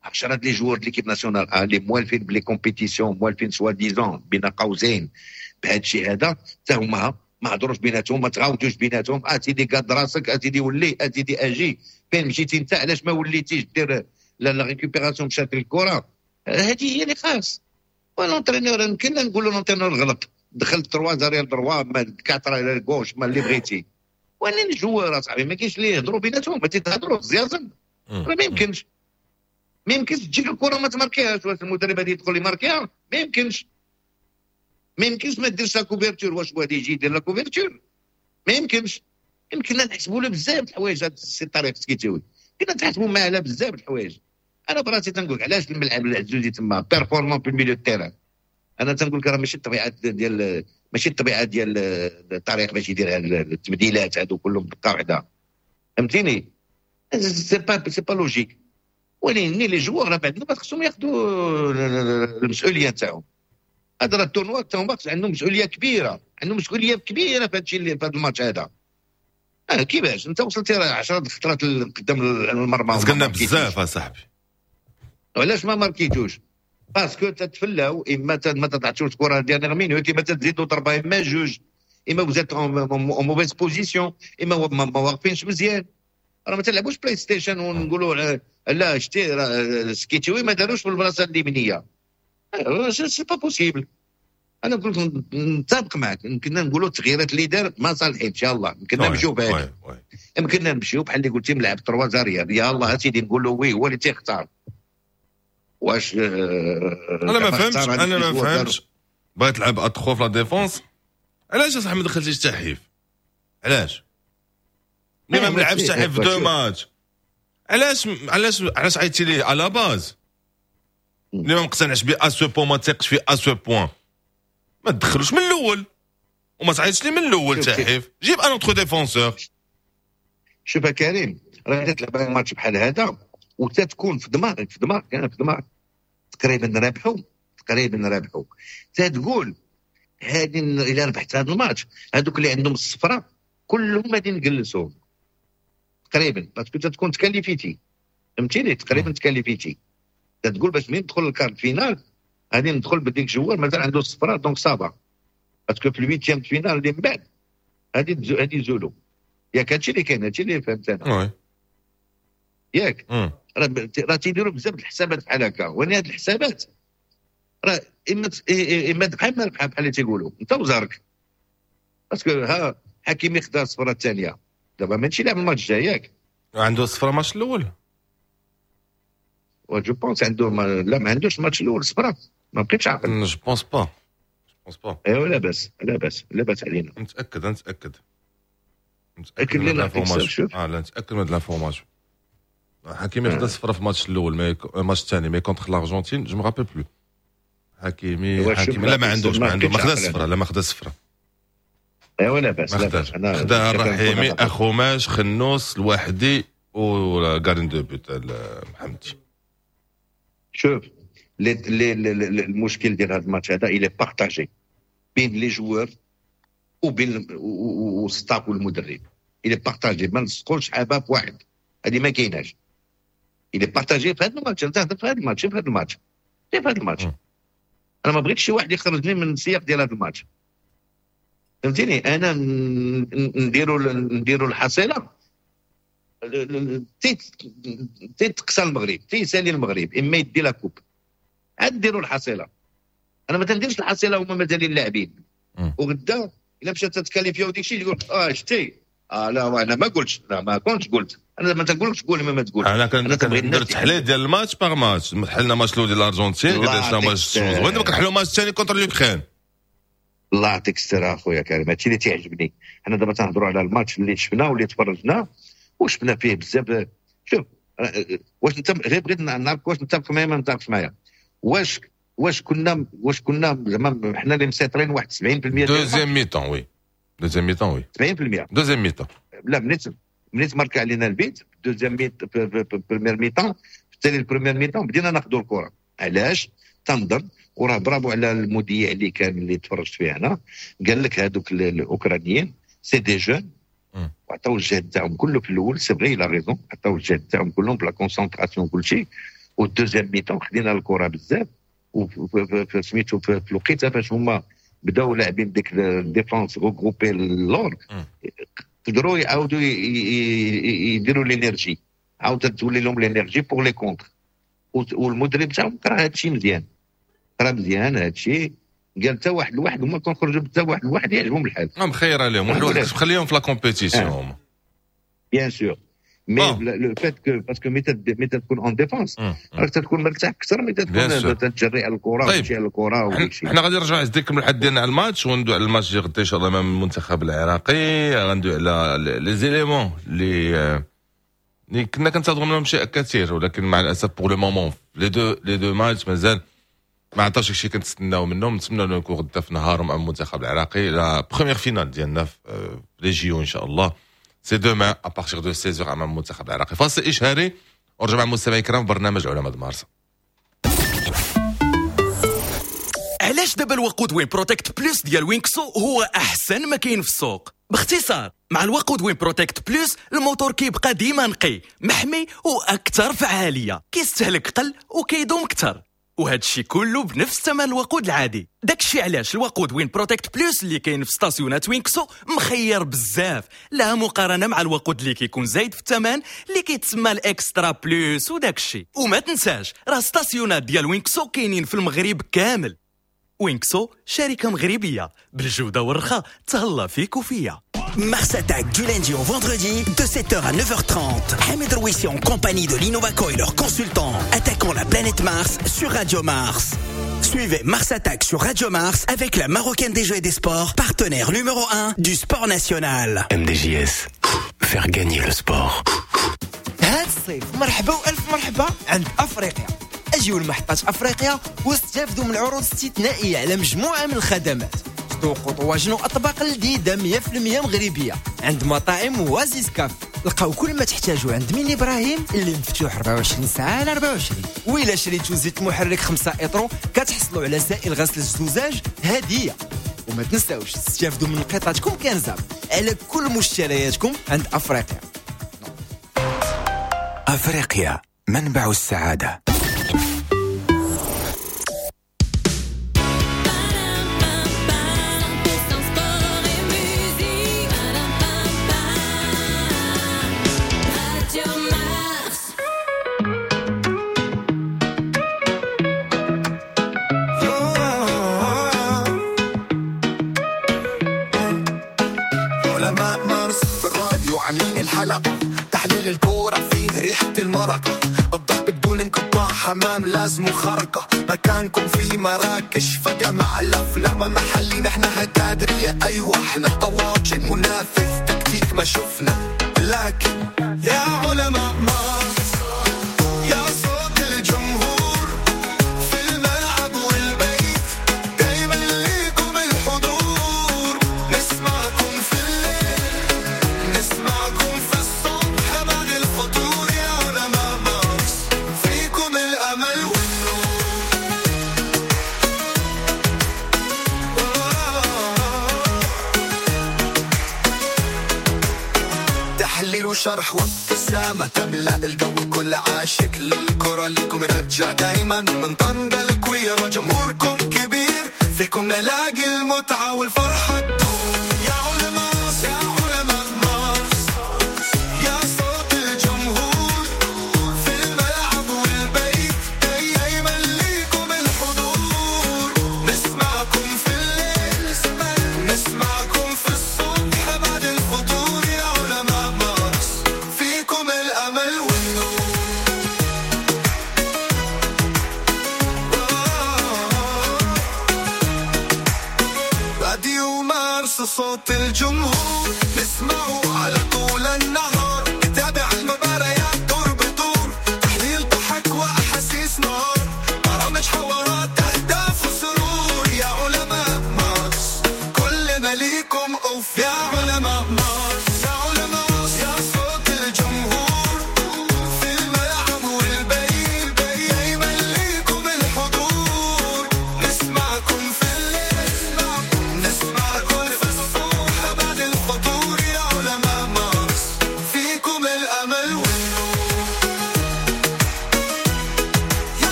10 لي جوار د ليكيب ناسيونال اللي موالفين بلي كومبيتيسيون موالفين سوا ديزون بين قوسين بهذا الشيء هذا حتى هما ما هضروش بيناتهم ما تغاوتوش بيناتهم سيدي قاد راسك سيدي ولي سيدي اجي فين مشيتي انت علاش ما وليتيش دير لا ريكوبيراسيون مشات للكره هذه هي اللي خاص والونترينور يمكن نقولوا لونترينور غلط دخل 3 زاريال 3 ما 4 غوش ما اللي بغيتي ولكن الجوار اصاحبي ما كاينش اللي يهضروا بيناتهم ما تيتهضروا زيازن ما يمكنش تجيك الكره ما تماركيهاش واش المدرب هذا يدخل يماركيها ما يمكنش ما ديرش لا كوفرتور واش هو يجي يدير لا كوفرتور ما يمكنش يمكننا نحسبوا له بزاف الحوايج هذا السي طريق سكيتوي كنا نحسبوا معاه على بزاف الحوايج انا براسي تنقول علاش الملعب العزوزي تما بيرفورمون في الميليو تيران انا تنقول لك راه ماشي الطبيعه ديال الطريق باش يدير التبديلات هذو كلهم بالقاعده فهمتيني سي با لوجيك ولكن لي جوار بعدنا خصهم ياخذوا المسؤوليه تاعهم هذا راه التورنوا تاعهم عندهم مسؤوليه كبيره في هذا الشيء اللي في هذا الماتش هذا كيفاش انت وصلتي 10 خطرات قدام المرمى قلنا بزاف اصاحبي علاش ما ماركيتوش باسكو تتفلاو اما ما تعطيوش الكره ديال مينوت اما تزيدوا ضربه اما جوج اما وزات اون موفيز بوزيسيون اما ما واقفينش مزيان راه ما تلعبوش بلاي ستيشن ونقولوا لا شتي سكيتوي ما داروش في البلاصه اليمينيه سي با بوسيبل انا نقول لكم نتفق معك يمكننا نقولوا التغييرات اللي دار ما صالحين ان شاء الله يمكننا نمشيو بهذا يمكننا نمشيو بحال اللي قلتي ملعب 3 زاريال يا الله سيدي نقول له وي هو اللي تيختار واش انا ما فهمتش بغيت تلعب ادخل في لا ديفونس علاش اصاحبي ما دخلتيش تحيف علاش ما ملعبش تحيف في 2 ماتش علاش عيطتي ليه على باز اللي ما مقتنعش بي اسو بوان ما تثقش في اسو بوان ما تدخلوش من الاول وما تعيطش لي من الاول تحيف جيب ان اوتر ديفونسور شوف كريم راه تلعب ماتش بحال هذا وتتكون في دماغك تقريبا رابحوا تتقول هذه الا ربحت هذا الماتش هذوك اللي عندهم الصفراء كلهم غادي نجلسوهم تقريبا باسكو تتكون تكلفيتي فهمتيني تقريبا تكلفيتي تقول باش مين ندخل الكارت فينال غادي ندخل بديك جوار مازال عنده الصفراء دونك صافا باسكو في الويتيام فينال اللي من بعد هادي يزولوا ياك هادشي اللي كاين هادشي اللي فهمت انا ياك راه تيديروا بزاف الحسابات بحال هكا وانا هاد الحسابات راه اما بحال اللي تيقولوا انت وزارك باسكو ها حكيمي خدا الصفره الثانيه دابا ماشي لاعب الماتش الجاي ياك عنده الصفره الماتش الاول جو بونس عنده لا ما عندوش الماتش الاول صفره ما بقيتش عاقل جو بونس با ايوا لا باس علينا نتاكد لنا لا نتاكد من الانفورماسيون حكيمي خدا صفره في الماتش الاول مي الماتش الثاني مي كونتر الارجنتين جو مغابيل بلو حكيمي لا ما خدا صفره ايوا لا باس خدا الرحيمي اخو ماش خنوس الوحدي وغارين دو بوت محمدي شوف المشكل ديال هذا الماتش هذا الى بارطاجي بين لي جوار وبين الستاف والمدرب الى بارطاجي ما نسقولش حباب واحد هذه ما كايناش الى بارطاجي في هذا الماتش في هذا الماتش انا ما بغيتش شي واحد يخرجني من السياق ديال هذا الماتش فهمتيني انا نديروا الحصيله تقصى المغرب تيسالي المغرب اما يدي لا كوب عاد ديروا الحصيله انا ما تنديرش الحصيله هما مازالين لاعبين وغدا الا مشات تتكاليفيا وديك الشيء يقول شتي لا انا ما قلتش ما كنتش قلت انا ما تنقولكش قول ما تقولش انا كندير التحليل ديال الماتش باغ ماتش حلنا ماتش الاول ديال الارجنتين درنا ماتش وين دابا كنحلوا ماتش الثاني كونتر اليوكرين الله يعطيك الصحه اخويا كريم هادشي اللي تيعجبني حنا دابا تنهضروا على الماتش اللي شفناه واللي تفرجنا وشفنا فيه بزاف شوف واش انت غير بغيت نعرف واش متفق معايا ما متفقش معايا واش كنا زعما حنا اللي مسيطرين واحد 70% دوزيام ميطون وي 70% 70% دوزيام ميطون لا منيت ماركا علينا البيت دوزيام بريمير ميطون في البريمير ميطون بدينا ناخذوا الكره علاش تنظر وراه برافو على المذيع اللي كان اللي تفرجت فيه انا قال لك هذوك الاوكرانيين سي دي جون وعطاو الجهد تاعهم كله في الاول سي فري لا ريزون عطاو الجهد تاعهم كلهم بلا كونسونطراسيون كل شيء والدوزيام ميتون خدينا الكره بزاف وفي سميتو في الوقيته فاش هما بداو لاعبين ديك الديفونس غروبي اللور قدروا يعاودوا يديروا الانرجي عاودت تولي لهم الانرجي بور لي كونتر والمدرب تاعهم كره هادشي مزيان هادشي قال حتى واحد لواحد هما كنخرجوا حتى واحد لواحد يعجبهم الحال مخيره لهم واحد خليهم في لا كومبيتيسيون بيان سور مي لو فات كو باسكو ميتا تكون اون ديفونس راك تكون مرتاح اكثر ميتا تكون تجري على الكره وتمشي على الكره وداكشي. حنا غادي نرجعوا نعزيكم الحد ديالنا على الماتش وندوي على الماتش ديال غدا ان شاء الله امام المنتخب العراقي. غندوي على لي زيليمون اللي كنا كنتظروا منهم شيء كثير ولكن مع الاسف بور لو مومون لي دو ماتش مازال ما عطاش داكشي كنتسناو منهم. نتمنى انه يكون غدا في نهار مع المنتخب العراقي لا بروميير فينال ديالنا في لي جيو ان شاء الله. سي دومان ا بارتير دو 16h امام المنتخب العراقي. فاصل اشهاري ورجع مع المستمعين الكرام برنامج علماء مارس. علاش دابا الوقود وين بروتكت بلس ديال وينكسو هو احسن ما كاين في السوق؟ باختصار مع الوقود وين بروتكت بلس الموتور كيبقى ديما نقي محمي واكثر فعاليه، كيستهلك قل وكيدوم اكثر، وهذا الشيء كله بنفس ثمن الوقود العادي. داكشي علاش الوقود وين بروتكت بلس اللي كاين في ستاسيونات وينكسو مخير بزاف، لا مقارنه مع الوقود اللي كيكون زايد في الثمن اللي كيتسمى الاكسترا بلس وداكشي. وما تنساش راه ستاسيونات ديال وينكسو كاينين في المغرب كامل. وينكسو شركه مغربيه بالجوده والرخاء تهلا فيك وفيا. Mars Attack du lundi au vendredi de 7h à 9h30. Hamid Rouissi en compagnie de l'Innovaco et leurs consultants attaquant la planète Mars sur Radio Mars. Suivez Mars Attack sur Radio Mars avec la Marocaine des Jeux et des Sports, partenaire numéro 1 du sport national. MDJS, faire gagner le sport. هاد الصيف مرحبا والف مرحبا عند افريقيا. اجيو لمحطات افريقيا واستافدوا من عروض استثنائيه على مجموعه من الخدمات. ذوقوا طواجن واطباق لذيذه 100% مغربيه عند مطاعم وازيز كاف. لقاو كل ما تحتاجوا عند ميني ابراهيم اللي مفتوح 24 ساعه على 24. وإلا شريتوا زيت محرك 5 اطرو كتحصلوا على سائل غسل الزجاج هديه. وما تنساوش تستافدوا من قطعتكم كنزه على كل مشترياتكم عند افريقيا. أفريقيا منبع السعادة. تحليل الكورة فيه ريحة المرقة الضغط بدون انقطاع حمام لازم وخرقة مكانكم في مراكش فجأة مع الأفلام محلي نحن هكادرية أيوة احنا طواجن منافس تكتيك ما شفنا لكن يا علماء مارس يا صوت الجمهور في الملعب والبيت دايما ليكم الحضور نسمعكم في الليل نسمعكم في الصبح بعد الفطور يا علماء مارس فيكم الأمل والنور تحليل وشرح وابتسامة تملأ الجو كل عاشق للكرة لكم رجع دايما من طنجة الكويرة جمهوركم كبير فيكم نلاقي المتعة والفرحة يا علماء يا علماء مارس يا صوت الجمهور في الملعب والبيت دايما ليكم الحضور نسمعكم في الليل نسمعكم في الصبح بعد الفطور يا علماء مارس فيكم الأمل والنور راديو مارس صوت الجمهور نسمعه على طول النهار نتابع المباريات دور بدور تحليل ضحك وأحاسيس نار برامج حوارات أهداف وسرور يا علماء مارس كلنا ليكم أوف يا علماء مارس يا علماء يا صوت الجمهور في الملعب والبيت دايما ليكم الحضور نسمعكم في الليل نسمعكم في الصبح بعد الفطور يا علماء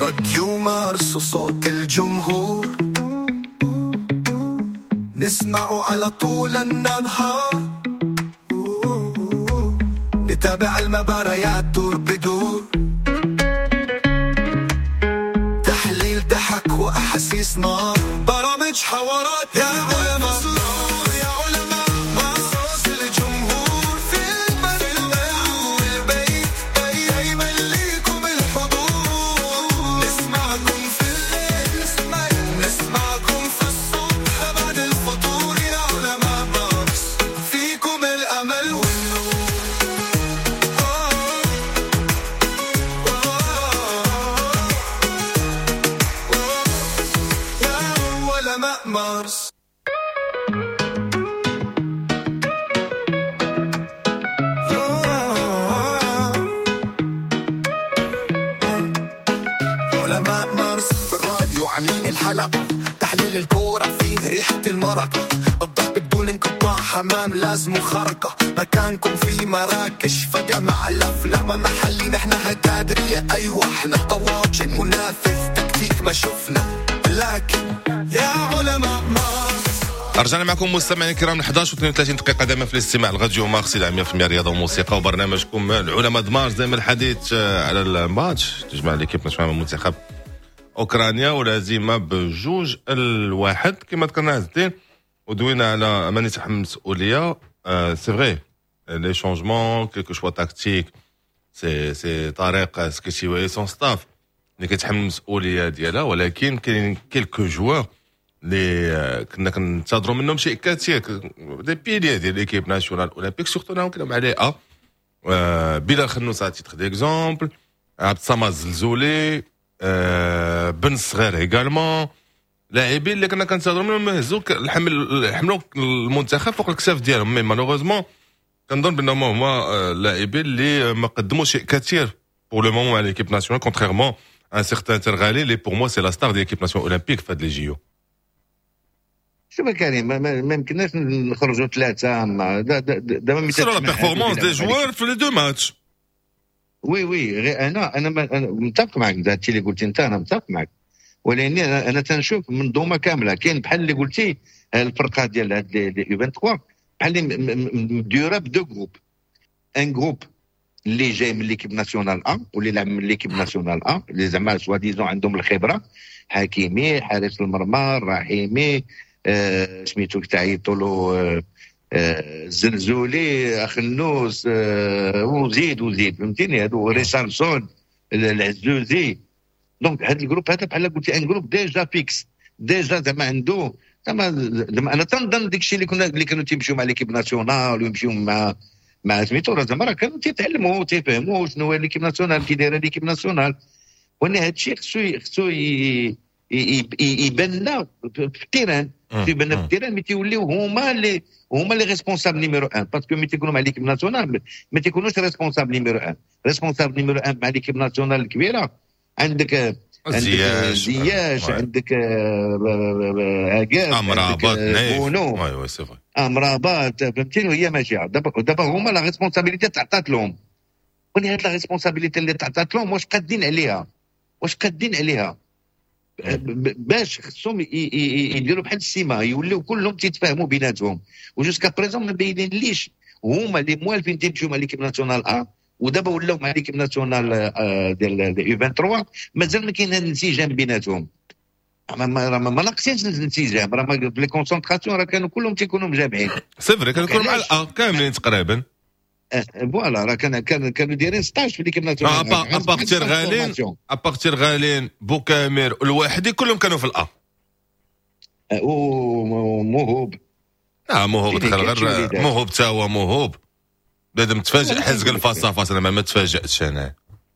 راديو مارس وصوت الجمهور نسمعه على طول النهار نتابع المباريات دور بدور تحليل ضحك وأحاسيس نار برامج حوارات يا علماء يا علماء صوت الجمهور في الملعب والبيت دايما ليكم الحضور نسمعكم في الليل نسمعكم في الصبح بعد الفطور يا علماء مارس فيكم الأمل والنور يا علماء مارس علماء مارس بالراديو عاملين الحلقة تحليل الكورة فيه ريحة المرق الضغط بدون انقطاع حمام لازم خرقة مكانكم في مراكش فجأة مع الأفلام محلي نحن هكادرية أيوة احنا طواجن منافس تكتيك ما شفنا لكن يا علماء مارس. رجعنا معكم مستمعينا الكرام 11 و32 دقيقة دائما في الاستماع لغاديو مارس العامية في رياضة وموسيقى وبرنامجكم العلماء مارس دائما الحديث على الماتش تجمع ليكيب ناسيونال المنتخب اوكرانيا والهزيمة بجوج الواحد كما ذكرنا عز الدين ودوينا على من يتحمل المسؤولية سي فري لي شونجمون كيلكو شوا تاكتيك سي طريق سكيتي سون ستاف اللي كيتحمل المسؤولية ديالها ولكن كاين كيلكو جوار اللي كنا كنتظروا منهم شيء كثير دي بيلي ديال ليكيب ناسيونال اولمبيك سورتو ناهم كلهم عليها بلال خنوسة تيتخ ديكزومبل عبد الصمد الزلزولي بن صغير ايغالمون لاعبين اللي كنا كنتظروا منهم يهزوا حملوا المنتخب فوق الكتاف ديالهم مي مالوغوزمون كنظن بانهم هما لاعبين اللي ما قدموا شيء كثير بور لو مومون على ليكيب ناسيونال كونتريرمون ان سيغتان ترغالي اللي بور موا سي لا ستار ديال ليكيب ناسيونال اولمبيك في هاد لي جيو. شوف كريم ما يمكنناش نخرجوا ثلاثه دابا مثلا لا بيرفورمانس دي جوار في لي دو ماتش وي غير انا متفق معك هادشي اللي قلتي انت انا متفق معك ولكن انا تنشوف منظومه كامله كاين بحال اللي قلتي الفرقه ديال هاد لي 23 بحال اللي مديوره بدو جروب ان جروب اللي جاي من ليكيب ناسيونال 1 واللي لعب من ليكيب ناسيونال 1 اللي زعما سوا ديزون عندهم الخبره حكيمي حارس المرمى الرحيمي سميتو تعيطوا له الزلزولي خنوس وزيد فهمتيني هادو ريسالسون العزوزي دونك هاد الجروب هذا بحال قلتي ان جروب ديجا فيكس ديجا زعما عنده زعما انا تنظن داكشي اللي كانوا تيمشيو مع ليكيب ناسيونال ويمشيو مع سميتو زعما راه كانوا تيتعلموا تيفهموا شنو هي ليكيب ناسيونال كي دايره ليكيب ناسيونال وان هادشي خصو يبان لنا في التيران تيبان في التيران ملي تيوليو هما اللي ريسبونسابل نيميرو 1 باسكو ملي تيكونوا مع ليكيب ناسيونال ما تيكونوش ريسبونسابل نيميرو 1 ريسبونسابل نيميرو 1 مع ليكيب ناسيونال الكبيره عندك زياش عندك عقاب امرابط بونو وي سي فري امرابط فهمتيني وهي ماشيه دابا هما لا ريسبونسابيلتي تعطات لهم ولكن هاد لا ريسبونسابيلتي اللي تعطات لهم واش قادين عليها باش خصهم يديروا بحال السيما يوليو كلهم تيتفاهموا بيناتهم وجوسكا بريزون ما باينين ليش هما اللي موالفين تيمشيو مع ليكيب ناسيونال ا ودابا ولاو مع ليكيب ناسيونال ديال يو 23 مازال ما كاين الانسجام بيناتهم ما ناقصينش الانسجام راه لي كونسونطراسيون راه كانوا كلهم تيكونوا مجامعين سي فري كانوا مع الأ كاملين تقريبا فوالا راه كانوا دايرين 16 في ليكيب ناسيونال ابارتير غالين بوكامير الواحدي كلهم كانوا في الأ موهوب موهوب دخل غير موهوب تا هو موهوب بنادم تفاجئ حزق الفاس انا ما تفاجأتش انا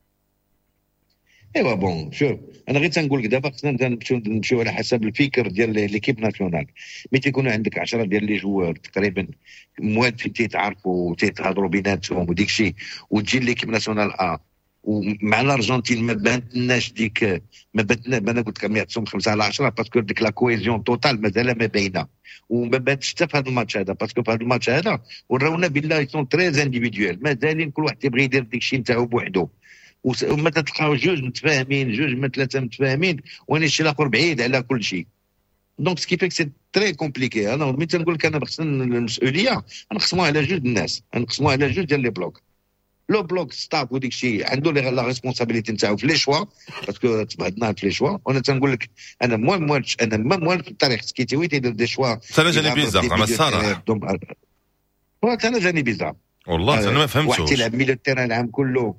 ايوا بون شوف انا غير تنقول لك دابا خصنا نمشيو على حسب الفكر ديال ليكيب ناسيونال ملي تيكونوا عندك 10 ديال لي جوار تقريبا موالفين تيتعرفوا وتيتهضروا بيناتهم وديك الشيء وتجي ليكيب ناسيونال ا ومع الارجنتين ما بانتناش ديك ما انا قلت لك 5/10 باسكو ديك لا كويزيون توتال مازال ما باينه وما بانتش حتى في هذا الماتش هذا باسكو في هذا الماتش هذا وراونا بالله يسون تري انديفيدويل مازالين كل واحد تيبغي يدير ديك الشيء نتاعو بوحدو وما تلقاو جوج متفاهمين، جوج من ثلاثه متفاهمين، وانا الشيء الاخر بعيد على كل شيء. دونك سكيفيك سي تري كومبليكي. انا ملي تنقول لك انا خصنا المسؤوليه نقسموها على جوج الناس، نقسموها على جوج ديال لي بلوك. لو بلوك ستاف وديك الشيء عنده لا ريسبونسابيلتي نتاعو في لي شوا، باسكو تبعدنا في لي شوا. وانا تنقول لك انا ما موالف في التاريخ سكيتي تيدير دي شوا. انا جاني بيزار زعما الصراحه، انا جاني بيزار والله. انا ما فهمتش. واحد تلعب ميلو التيران العام كله،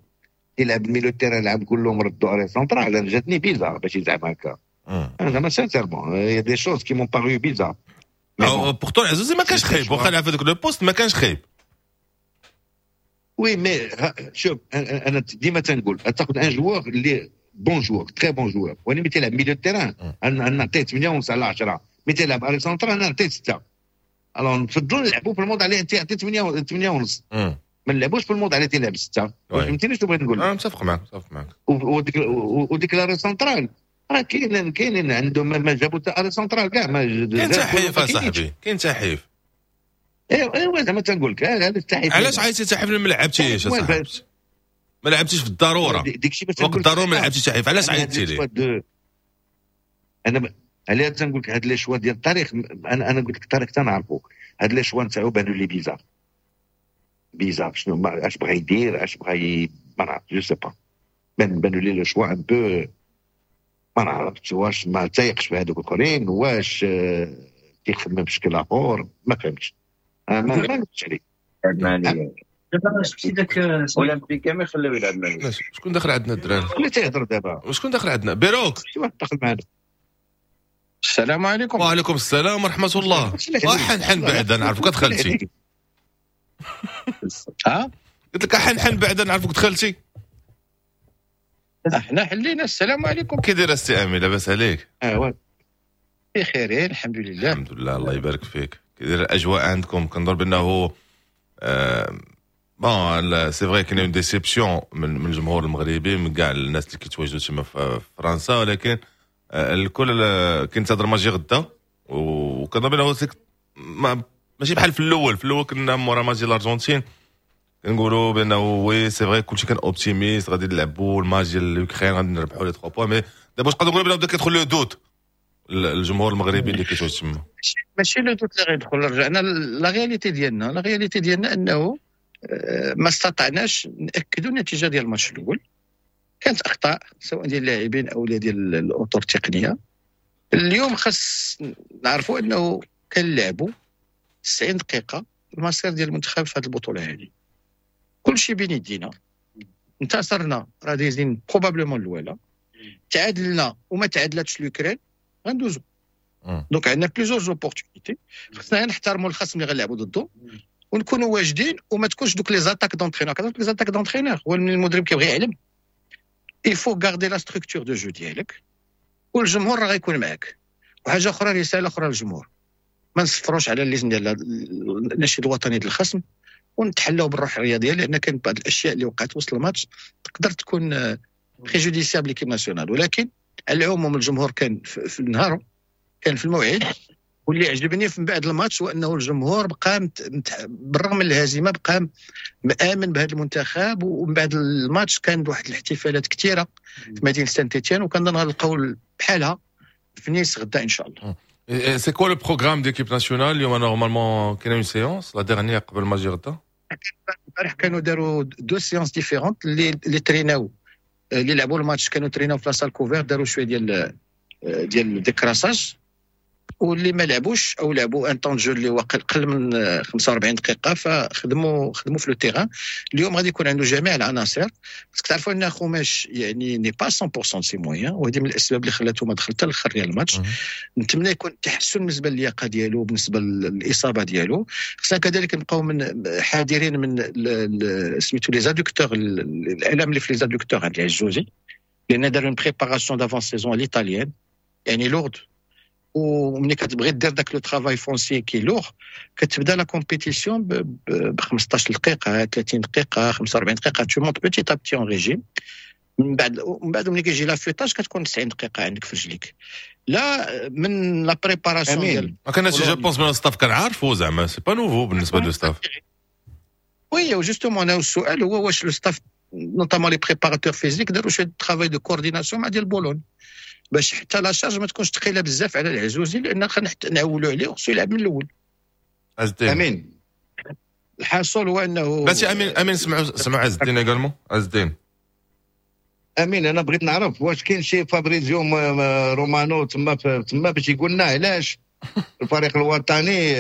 مردوا على سونترال. انا جاتني بيزار باش زعما هكا. انا سانسيرمون يا دي شوز كي مون بارو بيزار. بورتون عزوزي ما كانش خايب، واخا لعب في هذاك لو بوست ما كانش خايب. وي مي شوف انا ديما تنقول تاخذ ان جوور اللي بون جوور تري بون جوور، ولكن ملي تلعب ميليو تيران انا نعطيه 8 ونص على 10. ملي تلعب على سونترال انا نعطيه 6. الو نفضلوا نلعبوا في الموضوع عليه انت عطيه 8 ونص، ما نلعبوش في الموضوع عليه تلعب 6. فهمتيني شنو بغيت نقول؟ انا متفق معك. وديك لا سونترال راه كاينين عندهم ما جابوا تاع سونترال كاع ما كاين تحيف اصاحبي، كاين تحيف. ايوا زعما تنقول لك هذا التحيف. علاش عايز تحيف ما لعبتيش اصاحبي؟ ما لعبتيش في الضروره، داكشي باش وقت الضروره ما لعبتيش تحيف. علاش عيطتي ليه؟ انا علاه تنقول لك هاد لي شوا ديال التاريخ. انا قلت لك التاريخ تنعرفوا هاد لي شوا نتاعو بانوا لي بيزار شنو اش بغا يدير، اش بغا ما نعرف جو سي با. بانوا لي لو شوا ان بو ما نعرفتش واش ما تايقش في هذوك الاخرين، واش تيخدم بشكل اخر ما فهمتش. ما قلتش عليك اولمبيكا ما يخليو يلعب معنا. شكون داخل عندنا الدراري؟ اللي تيهضر دابا شكون داخل عندنا؟ بيروك شي واحد داخل معنا. السلام عليكم. وعليكم السلام ورحمه الله. حن بعدا نعرفك دخلتي. قلت لك حن بعدا نعرفك دخلتي. احنا حلينا. السلام عليكم. كي داير السي امي؟ لاباس عليك؟ بخير الحمد لله. الحمد لله الله يبارك فيك. كي داير الاجواء عندكم؟ كنظن بانه بون سي فري كاين اون ديسيبسيون من الجمهور المغربي، من كاع الناس اللي كيتواجدوا تما في فرنسا، ولكن الكل كاين تهضر ماجي غدا، وكنظن بانه ماشي بحال في الاول كنا مورا ماجي الارجنتين كنقولوا بانه وي سي فري كلشي كان اوبتيميست غادي نلعبوا الماتش ديال الاوكران غادي نربحوا لي 3 بوان. مي دابا واش نقدروا نقولوا بانه بدا كيدخل له دوت الجمهور المغربي اللي كيتواجد تما؟ ماشي لو دوت اللي غيدخل. رجعنا لا رياليتي ديالنا انه ما استطعناش ناكدوا النتيجه ديال الماتش الاول. كانت اخطاء سواء ديال اللاعبين او ديال الاطر التقنيه. اليوم خاص نعرفوا انه كنلعبوا 90 دقيقه المسير ديال المنتخب في هذه البطوله هذه. كل شيء بين يدينا. انتصرنا راه دايزين بروبابلمون الاولى، تعادلنا وما تعادلاتش الاوكران غندوزو. دونك عندنا بليزيور زوبورتونيتي. خصنا نحترموا الخصم اللي غنلعبوا ضده ونكونوا واجدين وما تكونش دوك لي زاتاك دونترينور. كذا لي زاتاك دونترينور هو المدرب كيبغي يعلم. il faut garder la structure de jeu ديالك والجمهور راه غيكون معاك. وحاجه اخرى، رساله اخرى للجمهور، ما نصفروش على اللجنه ديال النشيد الوطني ديال الخصم ونتحلاو بالروح الرياضيه، لان كاين بعض الاشياء اللي وقعت وسط الماتش تقدر تكون بريجوديسيابل ليكيب ناسيونال. ولكن على العموم الجمهور كان في النهار، كان في الموعد. واللي عجبني من بعد الماتش هو انه الجمهور بقى بالرغم من الهزيمه بقى مآمن بهذا المنتخب. ومن بعد الماتش كان واحد الاحتفالات كثيره في مدينه سانت إتيان، وكنظن غنلقاو بحالها في نيس غدا ان شاء الله. سي كوا لو بروغرام ديكيب ناسيونال اليوم؟ نورمالمون كاينه اون سيونس لا ديرنيير قبل الماتش غدا. البارح كانوا داروا دو سيونس ديفيرونت اللي تريناو، اللي لعبوا الماتش كانوا تريناو في لاصال كوفير، داروا شويه ديال ديكراساج. واللي ما لعبوش او لعبوا ان طون جو اللي قل من 45 دقيقه فخدموا في لو تيران. اليوم غادي يكون عنده جميع العناصر. بس تعرفوا ان خماش يعني ني با 100% سي مويان، وهذه من الاسباب اللي خلاته ما دخل حتى الاخر ديال الماتش. نتمنى يكون تحسن بالنسبه للياقه ديالو، بالنسبه للاصابه ديالو. خصنا كذلك نبقاو حذرين من سميتو لي زادكتور، الالام اللي في لي زادكتور عند العجوزي، لان داروا بريباراسيون دافون سيزون ليطاليان يعني لورد. وملي كتبغي دير داك لو ترافاي فونسي كي لوغ كتبدا لا كومبيتيسيون ب 15 دقيقه 30 دقيقه 45 دقيقه تو مونت بوتي تابتي اون ريجيم. من بعد ملي كيجي لا فيتاج كتكون 90 دقيقه عندك في رجليك. لا من لا بريباراسيون ديال ما كانش جو بونس من الستاف كان عارفو زعما سي با نوفو بالنسبه لو ستاف. وي جوستومون انا السؤال هو واش لو ستاف نوطامون لي بريباراتور فيزيك داروا شي ترافاي دو كورديناسيون مع ديال بولون باش حتى لا شارج ما تكونش ثقيله بزاف على العزوزي لان نعولوا عليه وخصو يلعب من الاول. امين الحاصل هو انه بس امين سمعوا عز الدين ايغالمون. عز الدين امين انا بغيت نعرف واش كاين شي فابريزيو رومانو تما باش يقول لنا علاش الفريق الوطني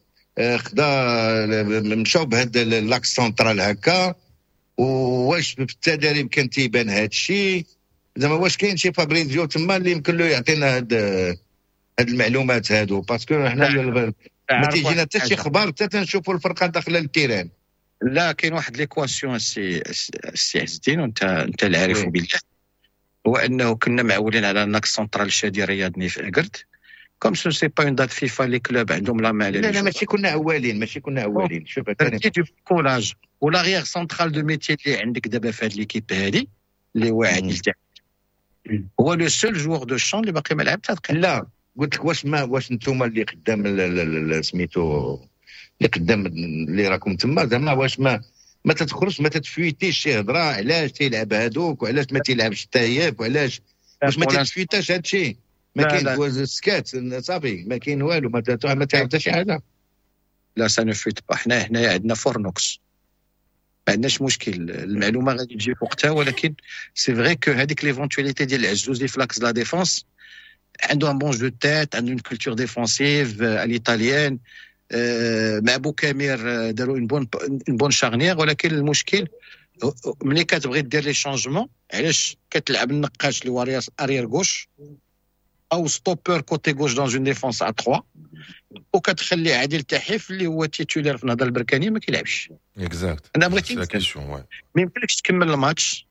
خدا مشاو بهذا لاكس سنترال هكا، واش في التدريب كان تيبان هذا الشيء زعما واش كاين شي فابريزيو تما اللي يمكن له يعطينا هاد المعلومات هادو باسكو حنا ما تيجينا حتى شي خبر حتى تنشوفوا الفرقه داخله للتيران. لا كاين واحد ليكواسيون السي عز الدين وانت اللي عارفه بالله، هو انه كنا معولين على ناكس سنترال شادي رياضني في اكرد كوم سو سي با اون دات فيفا لي كلوب عندهم لا ما على لا ماشي كنا اولين شوف ترتيب كولاج ولاغيير سنترال دو ميتي اللي عندك دابا في هذه ليكيب هذه اللي هو عادل تاع هو لو سول جوور دو شون اللي باقي ما لعب تدقيق. لا قلت لك واش نتوما اللي قدام سميتو اللي قدام اللي راكم تما زعما واش ما تدخلش ما تتفويتيش شي هضره علاش تيلعب هذوك وعلاش ما تيلعبش تايب وعلاش واش ما تتفويتاش هذا الشيء ما كاين سكات صافي ما كاين والو ما تعرف حتى شي حاجه. لا سا نو فويت با حنا هنايا عندنا فورنوكس ما عندناش مشكل المعلومه غادي تجي في وقتها ولكن سي فري كو هذيك ليفونتواليتي ديال العزوزي في لاكس لا ديفونس عنده ان بون جو تيت عنده اون كولتور ديفونسيف اليطاليان مع بوكامير داروا اون بون شارنيير ولكن المشكل ملي كتبغي دير لي شونجمون علاش كتلعب النقاش اللي هو اريير غوش او ستوبر كوتي غوش دون اون ديفونس ا 3 وكتخلي عادل تحيف اللي هو تيتولير في النهضه البركانيه ما كيلعبش اكزاكت. انا بغيت ما يمكنلكش تكمل الماتش.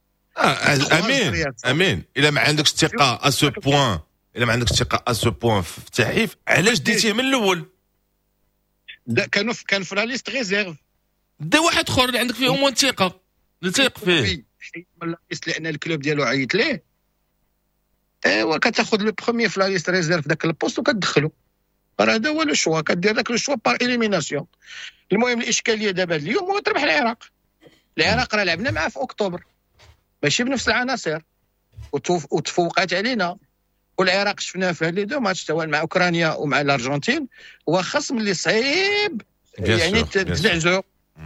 امين الا ما عندكش ثقه ا سو بوين الا ما عندكش ثقه ا سو بوين في تحيف علاش ديتيه من الاول؟ كان في لا ليست ريزيرف دا واحد اخر اللي عندك فيه موان ثقه اللي تيق فيه حيد من لا ليست لان الكلوب ديالو عيط ليه ايوا كتاخذ لو بروميير في لا ليست ريزيرف داك البوست وكتدخلو راه هذا هو لو شوا كدير داك لو شوا بار اليميناسيون. المهم الاشكاليه دابا اليوم هو تربح العراق راه لعبنا معاه في اكتوبر ماشي بنفس العناصر وتفوقات علينا والعراق شفناه في هاد لي دو ماتش سواء مع اوكرانيا ومع الارجنتين هو خصم اللي صعيب يعني تزعزعوا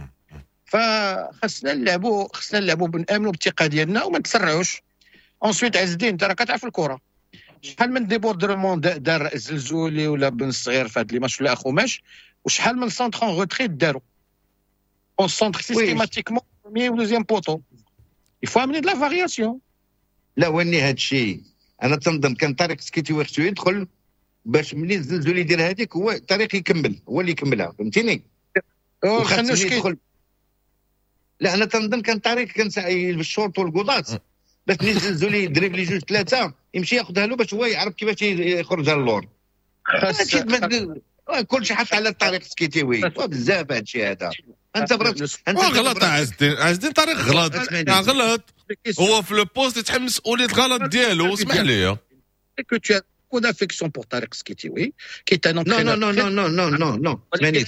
فخصنا نلعبوا بنامنوا بالثقه ديالنا وما نتسرعوش. اونسويت عز الدين انت راه كتعرف الكره شحال من ديبوردرمون دار الزلزولي ولا بن صغير في هاد لي ماتش ولا اخوماش وشحال من سونتر اون روتريت داروا اون سونتر سيستيماتيكمون بروميير و دوزيام بوطو يفوا امني د لا فارياسيون. لا وني هاد الشيء انا تنظن كان طريق سكيتي وقتو يدخل باش ملي الزلزول يدير هذيك هو الطريق يكمل هو اللي يكملها فهمتيني. خلنوش يدخل لا انا تنظن كان طريق كان بالشورت والقضاط باش ملي الزلزول يدرب لي جوج ثلاثه يمشي ياخذها له باش هو يعرف كيفاش يخرجها للور. كل شيء حط على الطريق سكيتيوي بزاف هذا الشيء هذا انت غلط عز الدين طريق غلط هو في لو بوست يتحمل مسؤوليه الغلط ديالو اسمح لي que tu as beaucoup d'affection pour Tarek Skitiwi qui est un entraîneur non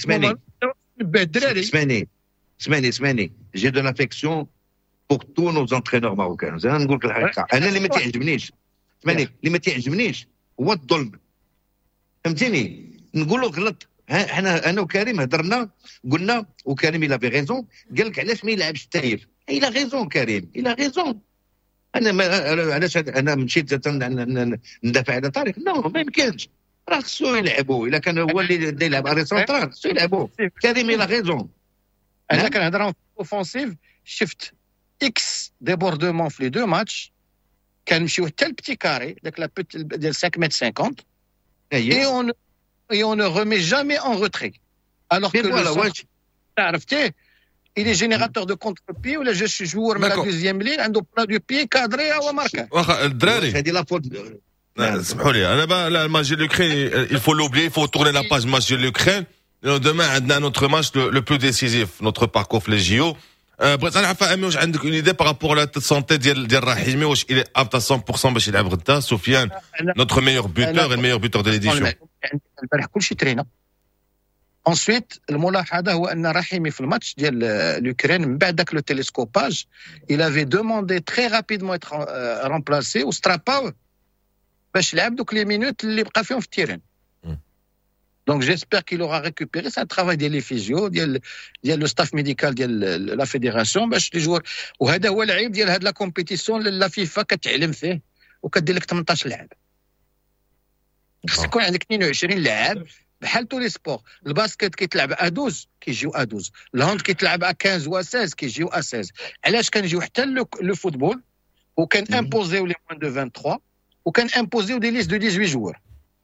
اسمعني j'ai de l'affection pour tous nos entraîneurs marocains. انا نقول لك الحقيقه انا اللي ما تعجبنيش اللي ما تعجبنيش هو الظلم فهمتيني. نقول له غلط انا وكريم هضرنا قلنا وكريم الى في غيزون قال لك علاش ما يلعبش التايف الى غيزون كريم الى غيزون انا علاش انا مشيت ندافع على طارق ما يمكنش راه خصو يلعبوا الا كان هو اللي يلعب اري سونترال خصو يلعبوا كريم الى غيزون. انا كنهضر اوفونسيف شفت اكس ديبوردمون في لي دو ماتش كنمشيو حتى البتي كاري داك لا بوت ديال 5 متر 50 et on ne remet jamais en retrait alors que le centre عرفتيه il est générateur de contre-pied ولا جا شي جوار من لا دوزيام لين عنده بلا دو بي كادري هو ماركا واخا الدراري هذه لا فوت. سمحوا لي انا لا الماتش ديال لوكرين il faut l'oublier il faut tourner la page match ديال لوكرين. demain عندنا notre match le plus décisif notre parcours في les JO. بغيت نعرف امي واش عندك اون ايدي بارابور لا سونتي ديال رحيمي واش il est apte à 100% باش يلعب غدا. سفيان notre meilleur buteur et le meilleur buteur de l'édition البارح كلشي ترينا ensuite الملاحظه هو ان رحيمي في الماتش ديال l'Ukraine من بعد داك لو تيليسكوباج il avait demandé très rapidement être remplacé وستراباو باش لعب دوك لي مينوت اللي بقى فيهم في التيران. Donc j'espère qu'il aura récupéré. C'est un travail ديال لي فيزيو ديال لو ستاف ميديكال ديال لا فيديراسيون باش لي جوار، وهذا هو العيب ديال هاد لا كومبيتيسيون لا فيفا كتعلم فيه وكدير لك 18 لاعب. خص يكون عندك 22 لاعب بحال تو لي سبور. الباسكيت كيتلعب ا 12 كيجيو ا 12، الهاند كيتلعب ا 15 و 16 كيجيو ا 16. علاش كنجيو حتى لو فوتبول وكان امبوزيو لي موان دو 23 وكان امبوزيو دي ليست دو 18 جوار.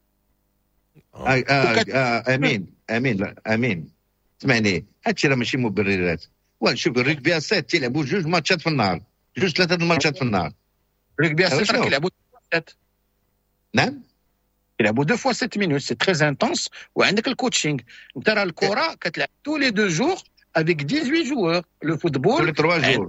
امين اسمعني، هادشي راه ماشي مبررات. شوف الركبي 7 تيلعبوا 2 ماتشات في النهار، 2-3 الماتشات في النهار. الركبي 7 كيلعبوا 7. نعم كيلعبوا 2 fois 7 minutes، سي تري انتونس. وعندك الكوتشينغ، انت راه الكره كتلعب tous les 2 jours avec 18 joueurs. Le football tous les 3 jours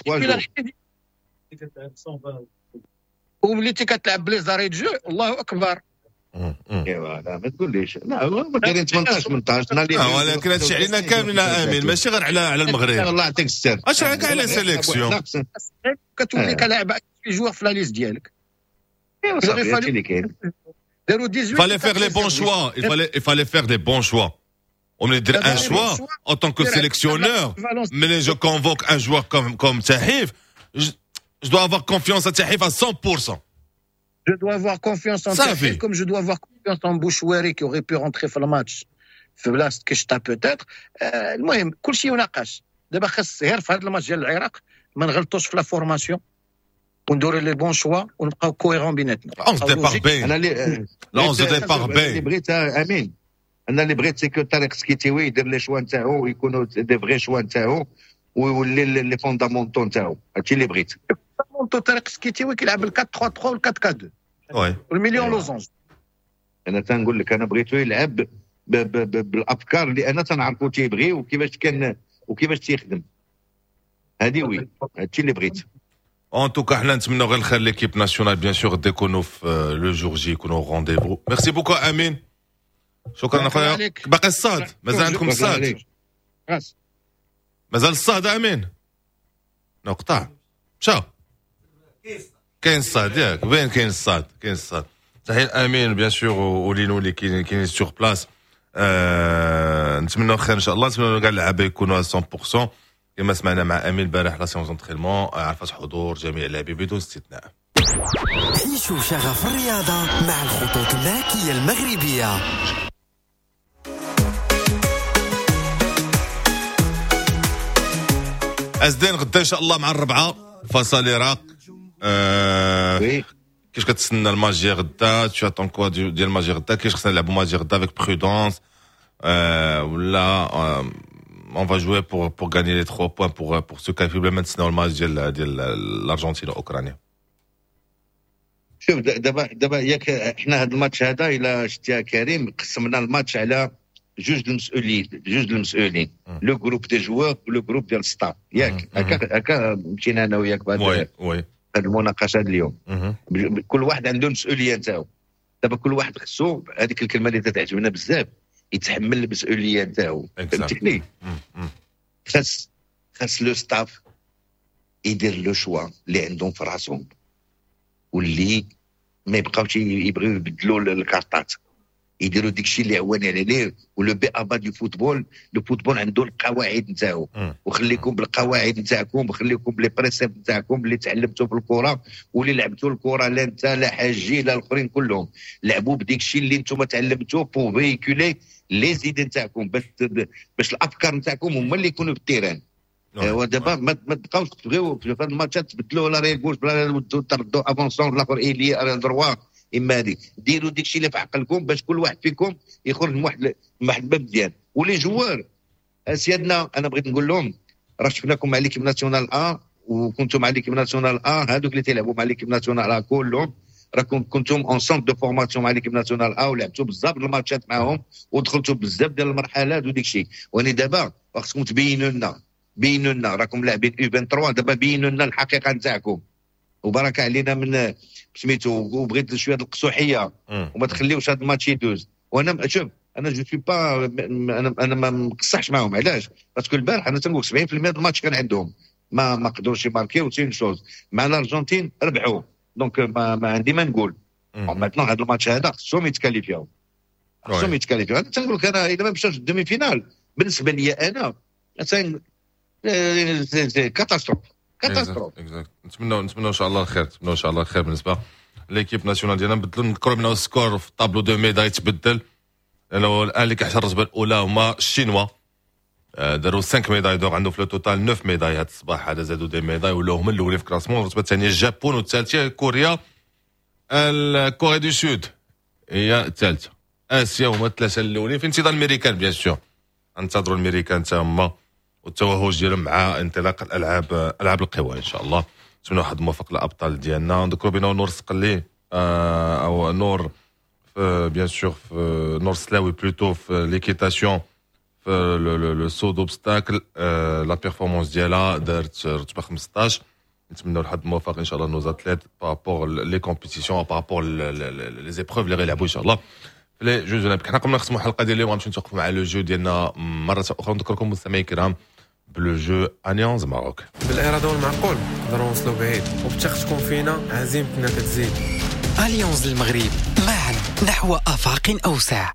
وملي كتلعب بلي زاري جو الله اكبر. ايوا لا ما تقوليش، لا ما دايرين 18 ولكن هادشي علينا كاملين امين، ماشي غير على المغرب. الله يعطيك السر. اش راك على سيليكسيون كتولي كلاعب جوار في لا ليست ديالك. ايوا صافي هادشي اللي كاين. داروا 18. fallait faire les bons choix, il fallait faire des bons choix. On me dit un choix en tant que sélectionneur, mais je convoque un joueur comme Tahif, je dois avoir confiance à Tahif à 100%. Je dois avoir confiance en Tahif comme je dois avoir confiance en Bouchouari qui aurait pu rentrer في الماتش في بلاصه كشتا peut-être. المهم كلشي يناقش. دابا خاص غير في هذا الماتش ديال العراق ما نغلطوش في لا فورماسيون وندوري لي بون شوا ونبقاو كويرون بيناتنا. On se départ bien. Là on se départ bien. اللي بغيت امين، انا اللي بغيت سي كو طارق سكيتيوي يدير لي شوا نتاعو ويكونوا دي فغي شوا نتاعو ويولي لي فوندامونتو نتاعو. هادشي اللي بغيت. فوندامونتو طارق سكيتيوي كيلعب ال 4-3-3 وال 4-4-2 وي والمليون لوزونج. انا تنقول لك انا بغيتو يلعب بالافكار اللي انا تنعرفو تيبغي وكيفاش تيخدم. هادي وي هادشي اللي بغيت. En tout cas, حنا نتمنوا غير الخير ليكيب ناسيونال بيان سور غادي يكونوا في لو جور جي يكونوا رونديفو. ميرسي بوكو امين. شكرا اخويا. باقي الصاد مازال عندكم الصاد؟ مازال الصاد امين؟ نقطع مشى كاين الصاد ياك وين كاين الصاد؟ كاين الصاد. تحيه امين بيان سور ولينو اللي كاينين سور بلاص. نتمنوا خير ان شاء الله، نتمنوا كاع اللعابه يكونوا 100% كما سمعنا مع امين البارح لا سيونس دونترينمون عرفت حضور جميع اللاعبين بدون استثناء. عيشوا شغف الرياضه مع الخطوط الملكيه المغربيه. ازدين غدا ان شاء الله مع الربعه فاس العراق. كيفاش كتسنى الماتش ديال غدا؟ تو اتون كوا ديال الماتش ديال غدا؟ كيفاش خصنا نلعبوا الماتش ديال غدا افيك برودونس ولا on va jouer pour gagner les 3 points pour se qualifier maintenant le match ديال الارجنتين واوكرانيا. شوف دابا ياك احنا هذا الماتش هذا الى شتيها كريم قسمنا الماتش على جوج المسؤولين لو جروب دي جوار ولو جروب ديال الستاف ياك هكا مشينا انا وياك بهذا المناقشه اليوم. كل واحد عنده المسؤوليه نتاعو. دابا كل واحد خصو هذيك الكلمه اللي تعجبنا بزاف يتحمل المسؤوليه نتاعو. فهمتني؟ خاص لو ستاف يدير لو شوا اللي عندهم في راسهم واللي ما يبقاوش يبغيو يبدلوا الكارطات، يديروا داكشي اللي عوانين عليه. ولو بي ابا دو فوتبول، لو فوتبول عنده القواعد نتاعو. وخليكم بالقواعد نتاعكم وخليكم بلي بريسيب نتاعكم اللي تعلمتوا في الكره واللي لعبتوا الكره لا انت لا حاجي لا الاخرين كلهم لعبوا بداكشي اللي نتوما تعلمتوه بو فيكولي لي زيد نتاعكم باش الافكار نتاعكم هما اللي يكونوا في التيران. ودابا ما تبقاوش تبغيو في هاد الماتشات تبدلوا لا ريغوش بلا تردوا افونسون الاخر ايلي على دروا. اما هذيك ديروا داكشي اللي في عقلكم باش كل واحد فيكم يخرج من واحد الباب مزيان. ولي جوار سيادنا انا بغيت نقول لهم راه شفناكم مع ليكيب ناسيونال وكنتم مع ليكيب ناسيونال هذوك اللي تيلعبوا مع ليكيب ناسيونال كلهم راكم كنتم اون سونت دو فورماسيون مع ليكيب ناسيونال ولعبتوا بزاف الماتشات معاهم ودخلتوا بزاف ديال المرحلات وديك الشيء. وانا دابا خصكم تبينوا لنا راكم لاعبين يو 23 دابا بينوا لنا الحقيقه نتاعكم وبركه علينا من سميتو. وبغيت شويه القصوحيه وما تخليوش هذا الماتش يدوز. وانا شوف انا جو سوي با انا ما مقصحش معاهم. علاش؟ باسكو البارح انا تنقول 70% ديال الماتش كان عندهم ما قدروش يماركيو. سي شوز مع الارجنتين ربحوا، دونك ما عندي ما نقول. ماتنون هذا الماتش هذا خصهم يتكاليفيو، خصهم يتكاليفيو. انا تنقول لك انا الا ما مشاش الدومي فينال بالنسبه لي انا كاتاستروف. نتمنوا ان شاء الله الخير، نتمنوا ان شاء الله الخير بالنسبه ليكيب ناسيونال ديالنا. نبدلوا نذكروا بانه السكور في الطابلو دو ميداي تبدل، لانه الان اللي كيحتل الرتبه الاولى هما الشينوا، داروا 5 ميداي دور، عندهم في التوتال 9 ميداي هذا الصباح. هذا زادوا دي ميداي ولاو هما الاولين في الكلاسمون. الرتبه الثانيه الجابون، والثالثه كوريا. الكوريا دو سود هي الثالثه. اسيا هما الثلاثه الاولين في انتظار الامريكان بيان سور. انتظروا الامريكان حتى هما والتوهج ديالهم مع انطلاق العاب القوى ان شاء الله. نتمنوا واحد الموفق للابطال ديالنا. نذكروا بانه نور السقلي او نور بيان سور في نور سلاوي بلوتو في ليكيتاسيون في لو سو دوبستاكل لا بيرفورمانس ديالها دارت رتبه 15. نتمنوا لحد الموفق ان شاء الله نوز اتليت بارابور لي كومبيتيسيون بارابور لي زيبروف اللي غيلعبوا ان شاء الله في لي جو اولمبيك. حنا قمنا نخصموا الحلقه ديال اليوم، غنمشيو نتوقفوا مع لو جو ديالنا مره اخرى. نذكركم مستمعي الكرام بلو جو اليانز ماروك. بالاراده والمعقول نقدروا نوصلوا بعيد، وبالتخت فينا عزيمتنا كتزيد. اليانز المغرب معا نحو افاق اوسع.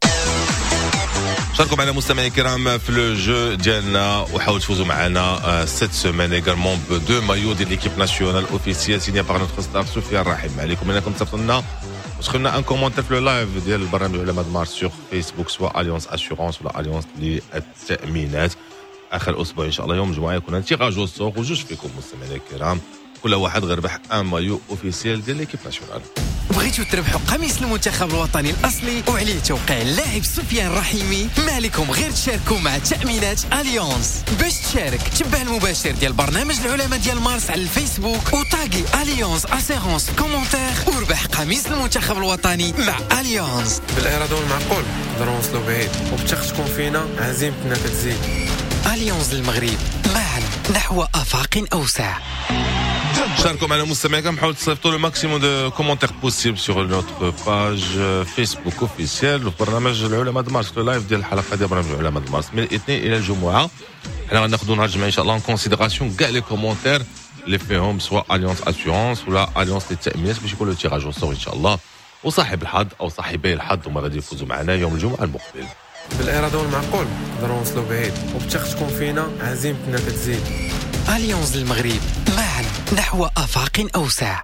شاركوا معنا مستمعي الكرام في لو جو ديالنا وحاولوا تفوزوا معنا سيت سيمين ايغالمون ب 2 مايو ديال ليكيب ناسيونال اوفيسيال سينيا باغ نوتر ستاف سفيان الرحيم. عليكم انكم تصيفطوا لنا وتخلوا لنا ان كومونتير في لو لايف ديال البرنامج علماء مارس سور فيسبوك، سواء اليونس اسيورونس ولا اليونس للتامينات. اخر اسبوع ان شاء الله يوم الجمعه يكون تيراج وسوق وجوج فيكم مستمعينا الكرام، كل واحد غير ربح ان مايو اوفيسيال ديال ليكيب ناسيونال. بغيتوا تربحوا قميص المنتخب الوطني الاصلي وعليه توقيع اللاعب سفيان الرحيمي، ما لكم غير تشاركوا مع تامينات اليونس. باش تشارك تبع المباشر ديال برنامج العلماء ديال مارس على الفيسبوك وطاقي اليونس اسيرونس كومونتير وربح قميص المنتخب الوطني مع اليونس. بالاراده والمعقول نقدروا نوصلوا بعيد، وبالتخت فينا عزيمتنا كتزيد. اليونس المغرب معا نحو افاق اوسع. شاركوا معنا مستمعينا، حاولوا تصيفطوا لو ماكسيموم دو كومونتير بوسيبل سور نوتر باج فيسبوك اوفيسيال وبرنامج العلماء د مارس. لايف ديال الحلقه ديال برنامج العلماء د مارس من الاثنين الى الجمعه. حنا غناخذوا نهار الجمعه ان شاء الله ان كونسيدراسيون كاع لي كومونتير اللي فيهم سواء اليونس اسيورونس ولا اليونس للتامينات باش يكون لو تيراج وصور ان شاء الله. وصاحب الحظ او صاحبي الحظ هما غادي يفوزوا معنا يوم الجمعه المقبل. بالاراده والمعقول نقدروا نوصلوا بعيد، وبالتخت فينا عزيمتنا كتزيد. اليونس المغرب معا نحو افاق اوسع.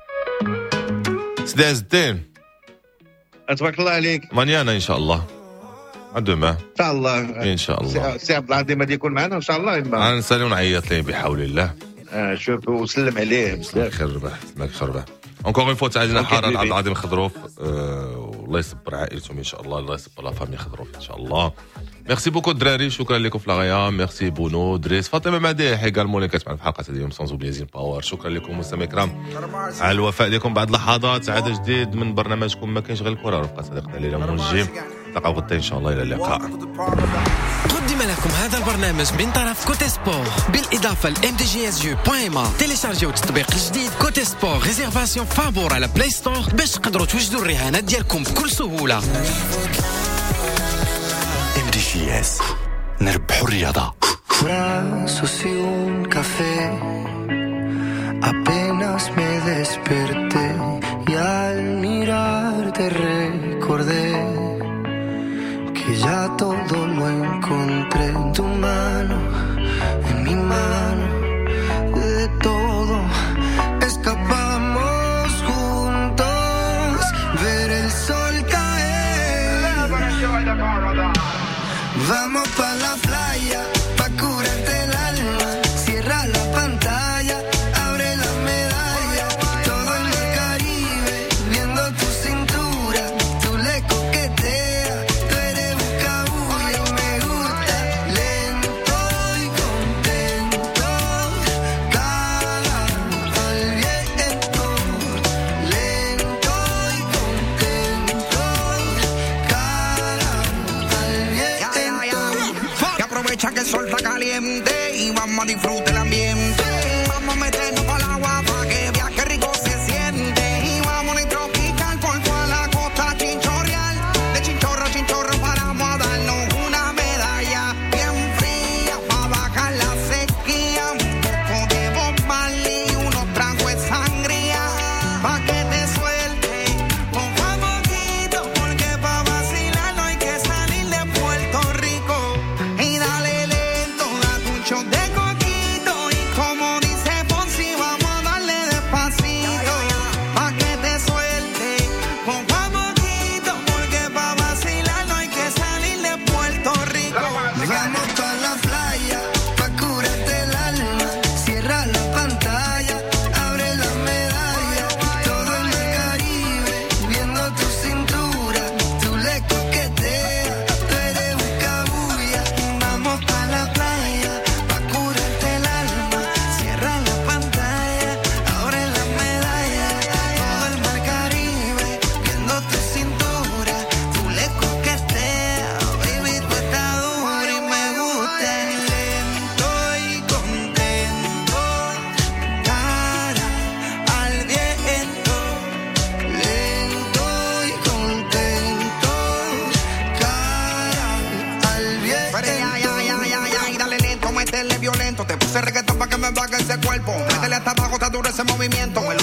سيدي عز الدين تبارك الله عليك. مانيانا ان شاء الله دوما ان شاء الله ان شاء الله. سي عبد العظيم غادي يكون معنا ان شاء الله. غنسالي ونعيط ليه بحول الله. شوف وسلم عليه بزاف. خير ربح الله يخير ربح. اونكور اون فوا تعالينا حاره عبد العظيم خضروف. الله يصبر عائلتهم ان شاء الله، الله يصبر لا فامي خضروف ان شاء الله. ميرسي بوكو الدراري، شكرا لكم في لاغيا. ميرسي بونو دريس فاطمه مديح ايغالمون اللي كانت معنا في حلقه اليوم سانز اوبلي زين باور. شكرا لكم مستمعي الكرام على الوفاء ديالكم. بعد لحظات عاد جديد من برنامجكم ما كاينش غير الكره. رفقه صديقتنا ليلى منجم، نلقاو غدا ان شاء الله. الى اللقاء. قدم لكم هذا البرنامج من طرف كوتي سبور بالاضافه ل mdgsjeu.ma. تيليشارجيو التطبيق الجديد كوتي سبور ريزيرفاسيون فابور على بلاي ستور باش تقدروا توجدوا الرهانات ديالكم بكل سهوله. MDGS نربحوا الرياضه. Brazos y un café, apenas me desperté y al mirarte recordé que ya todo lo encontré en tu mano, en mi mano, de todo escapamos juntos, ver el sol caer. Vamos pa' la playa, pa' curarte el alma, cierra la pantalla, abre la medalla, todo en el Caribe, viendo tu cintura, tú le coqueteas, tú eres buscabulla, me gusta, lento y contento, cada al viento, lento y contento, cada al viento. Y aprovecha que el sol está caliente y vamos a disfrutar el ambiente. Vamos a meternos para el agua para que viaje rico se siente. Y vamos a tropical por toda la costa chinchorreal. De chinchorro a chinchorro paramos a darnos Te puse reggaetón pa' que me baje ese cuerpo. Métele hasta abajo, está duro ese movimiento.